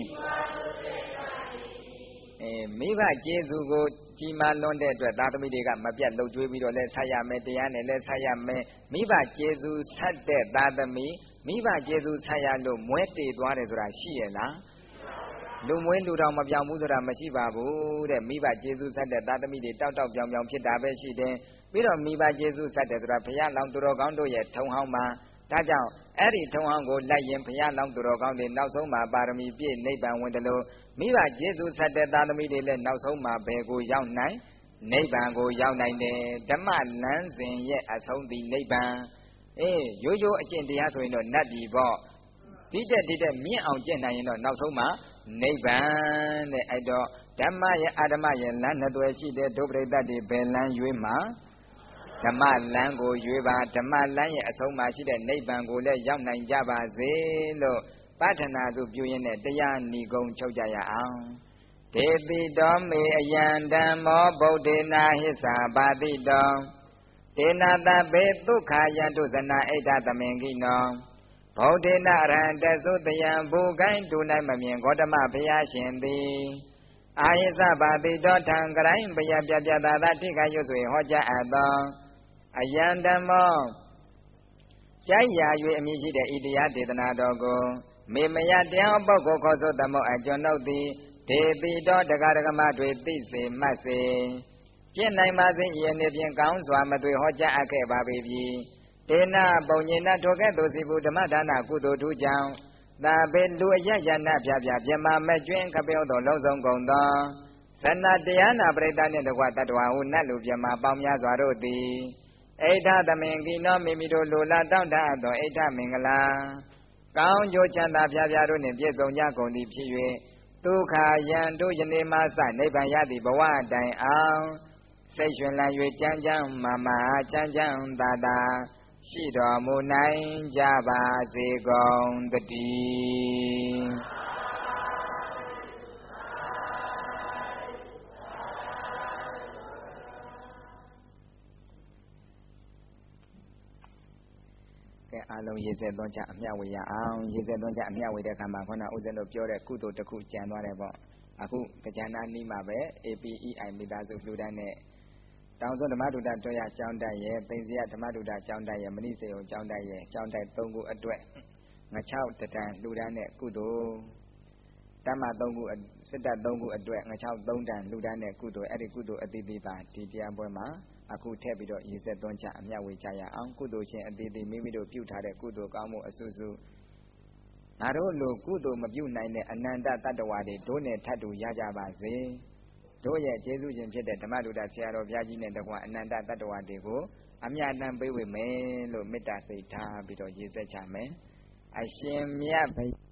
မိဘကျေးဇူးကိုကြီးမားလွန်းတဲ့အတွက်သားသမီးတွေကမပြတ်လှုပ်ကြွေးပြီးတော့လဲဆက်ရမယ်တရားနဲ့လဲဆက်ရမယ်မိဘကျေးဇူးဆက်တဲ့သားသမီးမိဘကျေစုဆက်ရလို့မွဲတည်သွားတယ်ဆိုတာရှိရလားလူမွေးလူတော်မပြောင်းဘူးဆိုတာမရှိပါဘူးတဲ့မိဘကျေစုဆက်တဲ့သာသမီတွေတောက်တောက်ပြောင်ပြောင်ဖြစ်တာပဲရှိတယ်ပြီးတော့မိဘကျေစုဆက်တဲ့ဆိုတာဘုရားလောင်းသူတော်ကောင်းတို့ရဲ့ထုံဟောင်းမှာဒါကြောင့်အဲ့ဒီထုံဟောင်းကိုလိုက်ရင်ဘုရားလောင်းသူတော်ကောင်းတွေနောက်ဆုံးမှာပါရမီပြည့်နိဗ္ဗာန်ဝင်တယ်လို့မိဘကျေစုဆက်တဲ့သာသမီတွေလည်းနောက်ဆုံးမှာဘယ်ကိုရောက်နိုင်နိဗ္ဗာန်ကိုရောက်နိုင်တယ်ဓမ္မလမ်းစဉ်ရဲ့အဆုံးသည်နိဗ္ဗာန်ရိုးရိုးအကျင့်တရားဆိုရင်တော့နတ်ပြည်ပေါ့ဒီတဲ့မြင့်အောင်ကျင့်နိုင်ရင်တော့နောက်ဆုံးမှာနိဗ္ဗာန်တဲ့အဲ့တော့ဓမ္မရဲ့အာဓမ္မရဲ့လမ်းနှစ်သွယ်ရှိတဲ့ဒုပရိသတ်တွေဘယ်လမ်းရွေးမှာဓမ္မလမ်းကိုရွေးပါဓမ္မလမ်းရဲ့အဆုံးမှာရှိတဲ့နိဗ္ဗာန်ကိုလည်းရောက်နိုင်ကြပါစေလို့ပတ္ထနာစုပြုရင်းနဲ့တရားဏီကုံချုပ်ကြရအောင်ဒေတိတော်မေအယံဓမ္မောဗုဒ္ဓေနာဟိသာပါတိတောဒေနာတဘေဒုက္ခယံတုဇနာဣဒ္ဓသမင်ကိနောဗုဒ္ဓေနအရဟံတသုတယံဘူကိုင်းဒုနိုင်မမြင်ဂေါတမဘုရားရှင်သည်အာယသဘာတိတော်ထံကရိုင်းဘယပြပြသာသာထိခိုင်ရွဆွေဟောကြားအပ်သောအယံဓမ္မောကြိုက်ရာ၍အမည်ရှိတဲ့ဤတရားဒေသနာတော်ကိုမေမယတရားပုဂ္ဂိုလ်ခေါ်ဆိုသမုတ်အကျွန်ုပ်သည်ဒေတိတော်တက္ကရကမတွေသိစေမှတ်စေကျင့်နိုင်ပါစေယနေ့ဖြင့်ကောင်းစွာမသွေဟောကြားအပ်ခဲ့ပါပေပြီဒေနပုံညေနထိုကဲ့သို့စီဘူးဓမ္မဒါနကုသိုလ်ထူးကြောင့်သာဘေလူအယယနာပြပြပြမမကျွင်းခပြောသောလုံးစုံကုန်သောဇဏတရားနာပရိသတ်နှင့်တကွတတ္တဝါဟုနတ်လူပြမပေါင်းများစွာတို့သည်ဣဋ္ဌသမင်ကိနောမိမိတို့လိုလားတောင်းတသောဣဋ္ဌမင်္ဂလာကောင်းကျိုးချမ်းသာပြပြတို့နှင့်ပြည့်စုံကြကုန်သည်ဖြစ်၍ဒုက္ခယံတို့ယနေ့မှစနိဗ္ဗာန်ရသည့်ဘဝတိုင်အောင်စိတ်ရွှင်လန်း၍ကြမ်းကြမ်းမာမာချမ်းချမ်းသာသာရှိတော်မူနိုင်ကြပါစေကုန်သတည်းကဲအားလုံးရေစက်သွန်းချအမျှဝေရအောင်ရေစက်သွန်းချအမျှဝေတဲ့အခါမှာခေါင်းကဥစဉ်တို့ပြောတဲ့ကုသိုလ်တစ်ခုကြံသွားတယ်ပေါ့အခုကြာနာနီးမှာပဲ APEI မိသားစုလူတန်းနဲ့တောင်စွန်းဓမ္မဒုဒ္ဒတော်ရကျောင်းတိုက်ရဲ့ပိန်စရဓမ္မဒုဒ္ဒကျောင်းတိုက်ရဲ့မဏိစေယုံကျောင်းတိုက်ရဲ့ကျောင်းတိုက်၃ခုအတွက်ငချောက်တန်လူတန်းနဲ့ကုသိုလ်တမ္မ၃ခုစစ်တပ်၃ခုအတွက်ငချောက်၃တန်လူတန်းနဲ့ကုသိုလ်အဲ့ဒီကုသိုလ်အသီးသီးပါဒီတရားပွဲမှာအခုထည့်ပြီးတော့ရေစက်သွန်းချအမျှဝေကြရအောင်ကုသိုလ်ရှင်အသီးသီးမိမိတို့ပြုထားတဲ့ကုသိုလ်ကောင်းမှုအစုစုငါတို့လိုကုသိုလ်မပြုနိုင်တဲ့အနန္တတတ္တဝါတွေတို့နဲ့ထပ်တူရကြပါစေတို့ရဲ့ကျေးဇူးရှင်ဖြစ်တဲ့ဓမ္မဒုဒ္ဒဆရာတော်ဘုရားကြီးနဲ့တကွအနန္တတတ္တဝါတွေကိုအမြတ်တမ်းပေးဝေမယ်လို့မေတ္တာစိတ်ထားပြီးတော့ရေစက်ချမယ်အရှင်မြတ်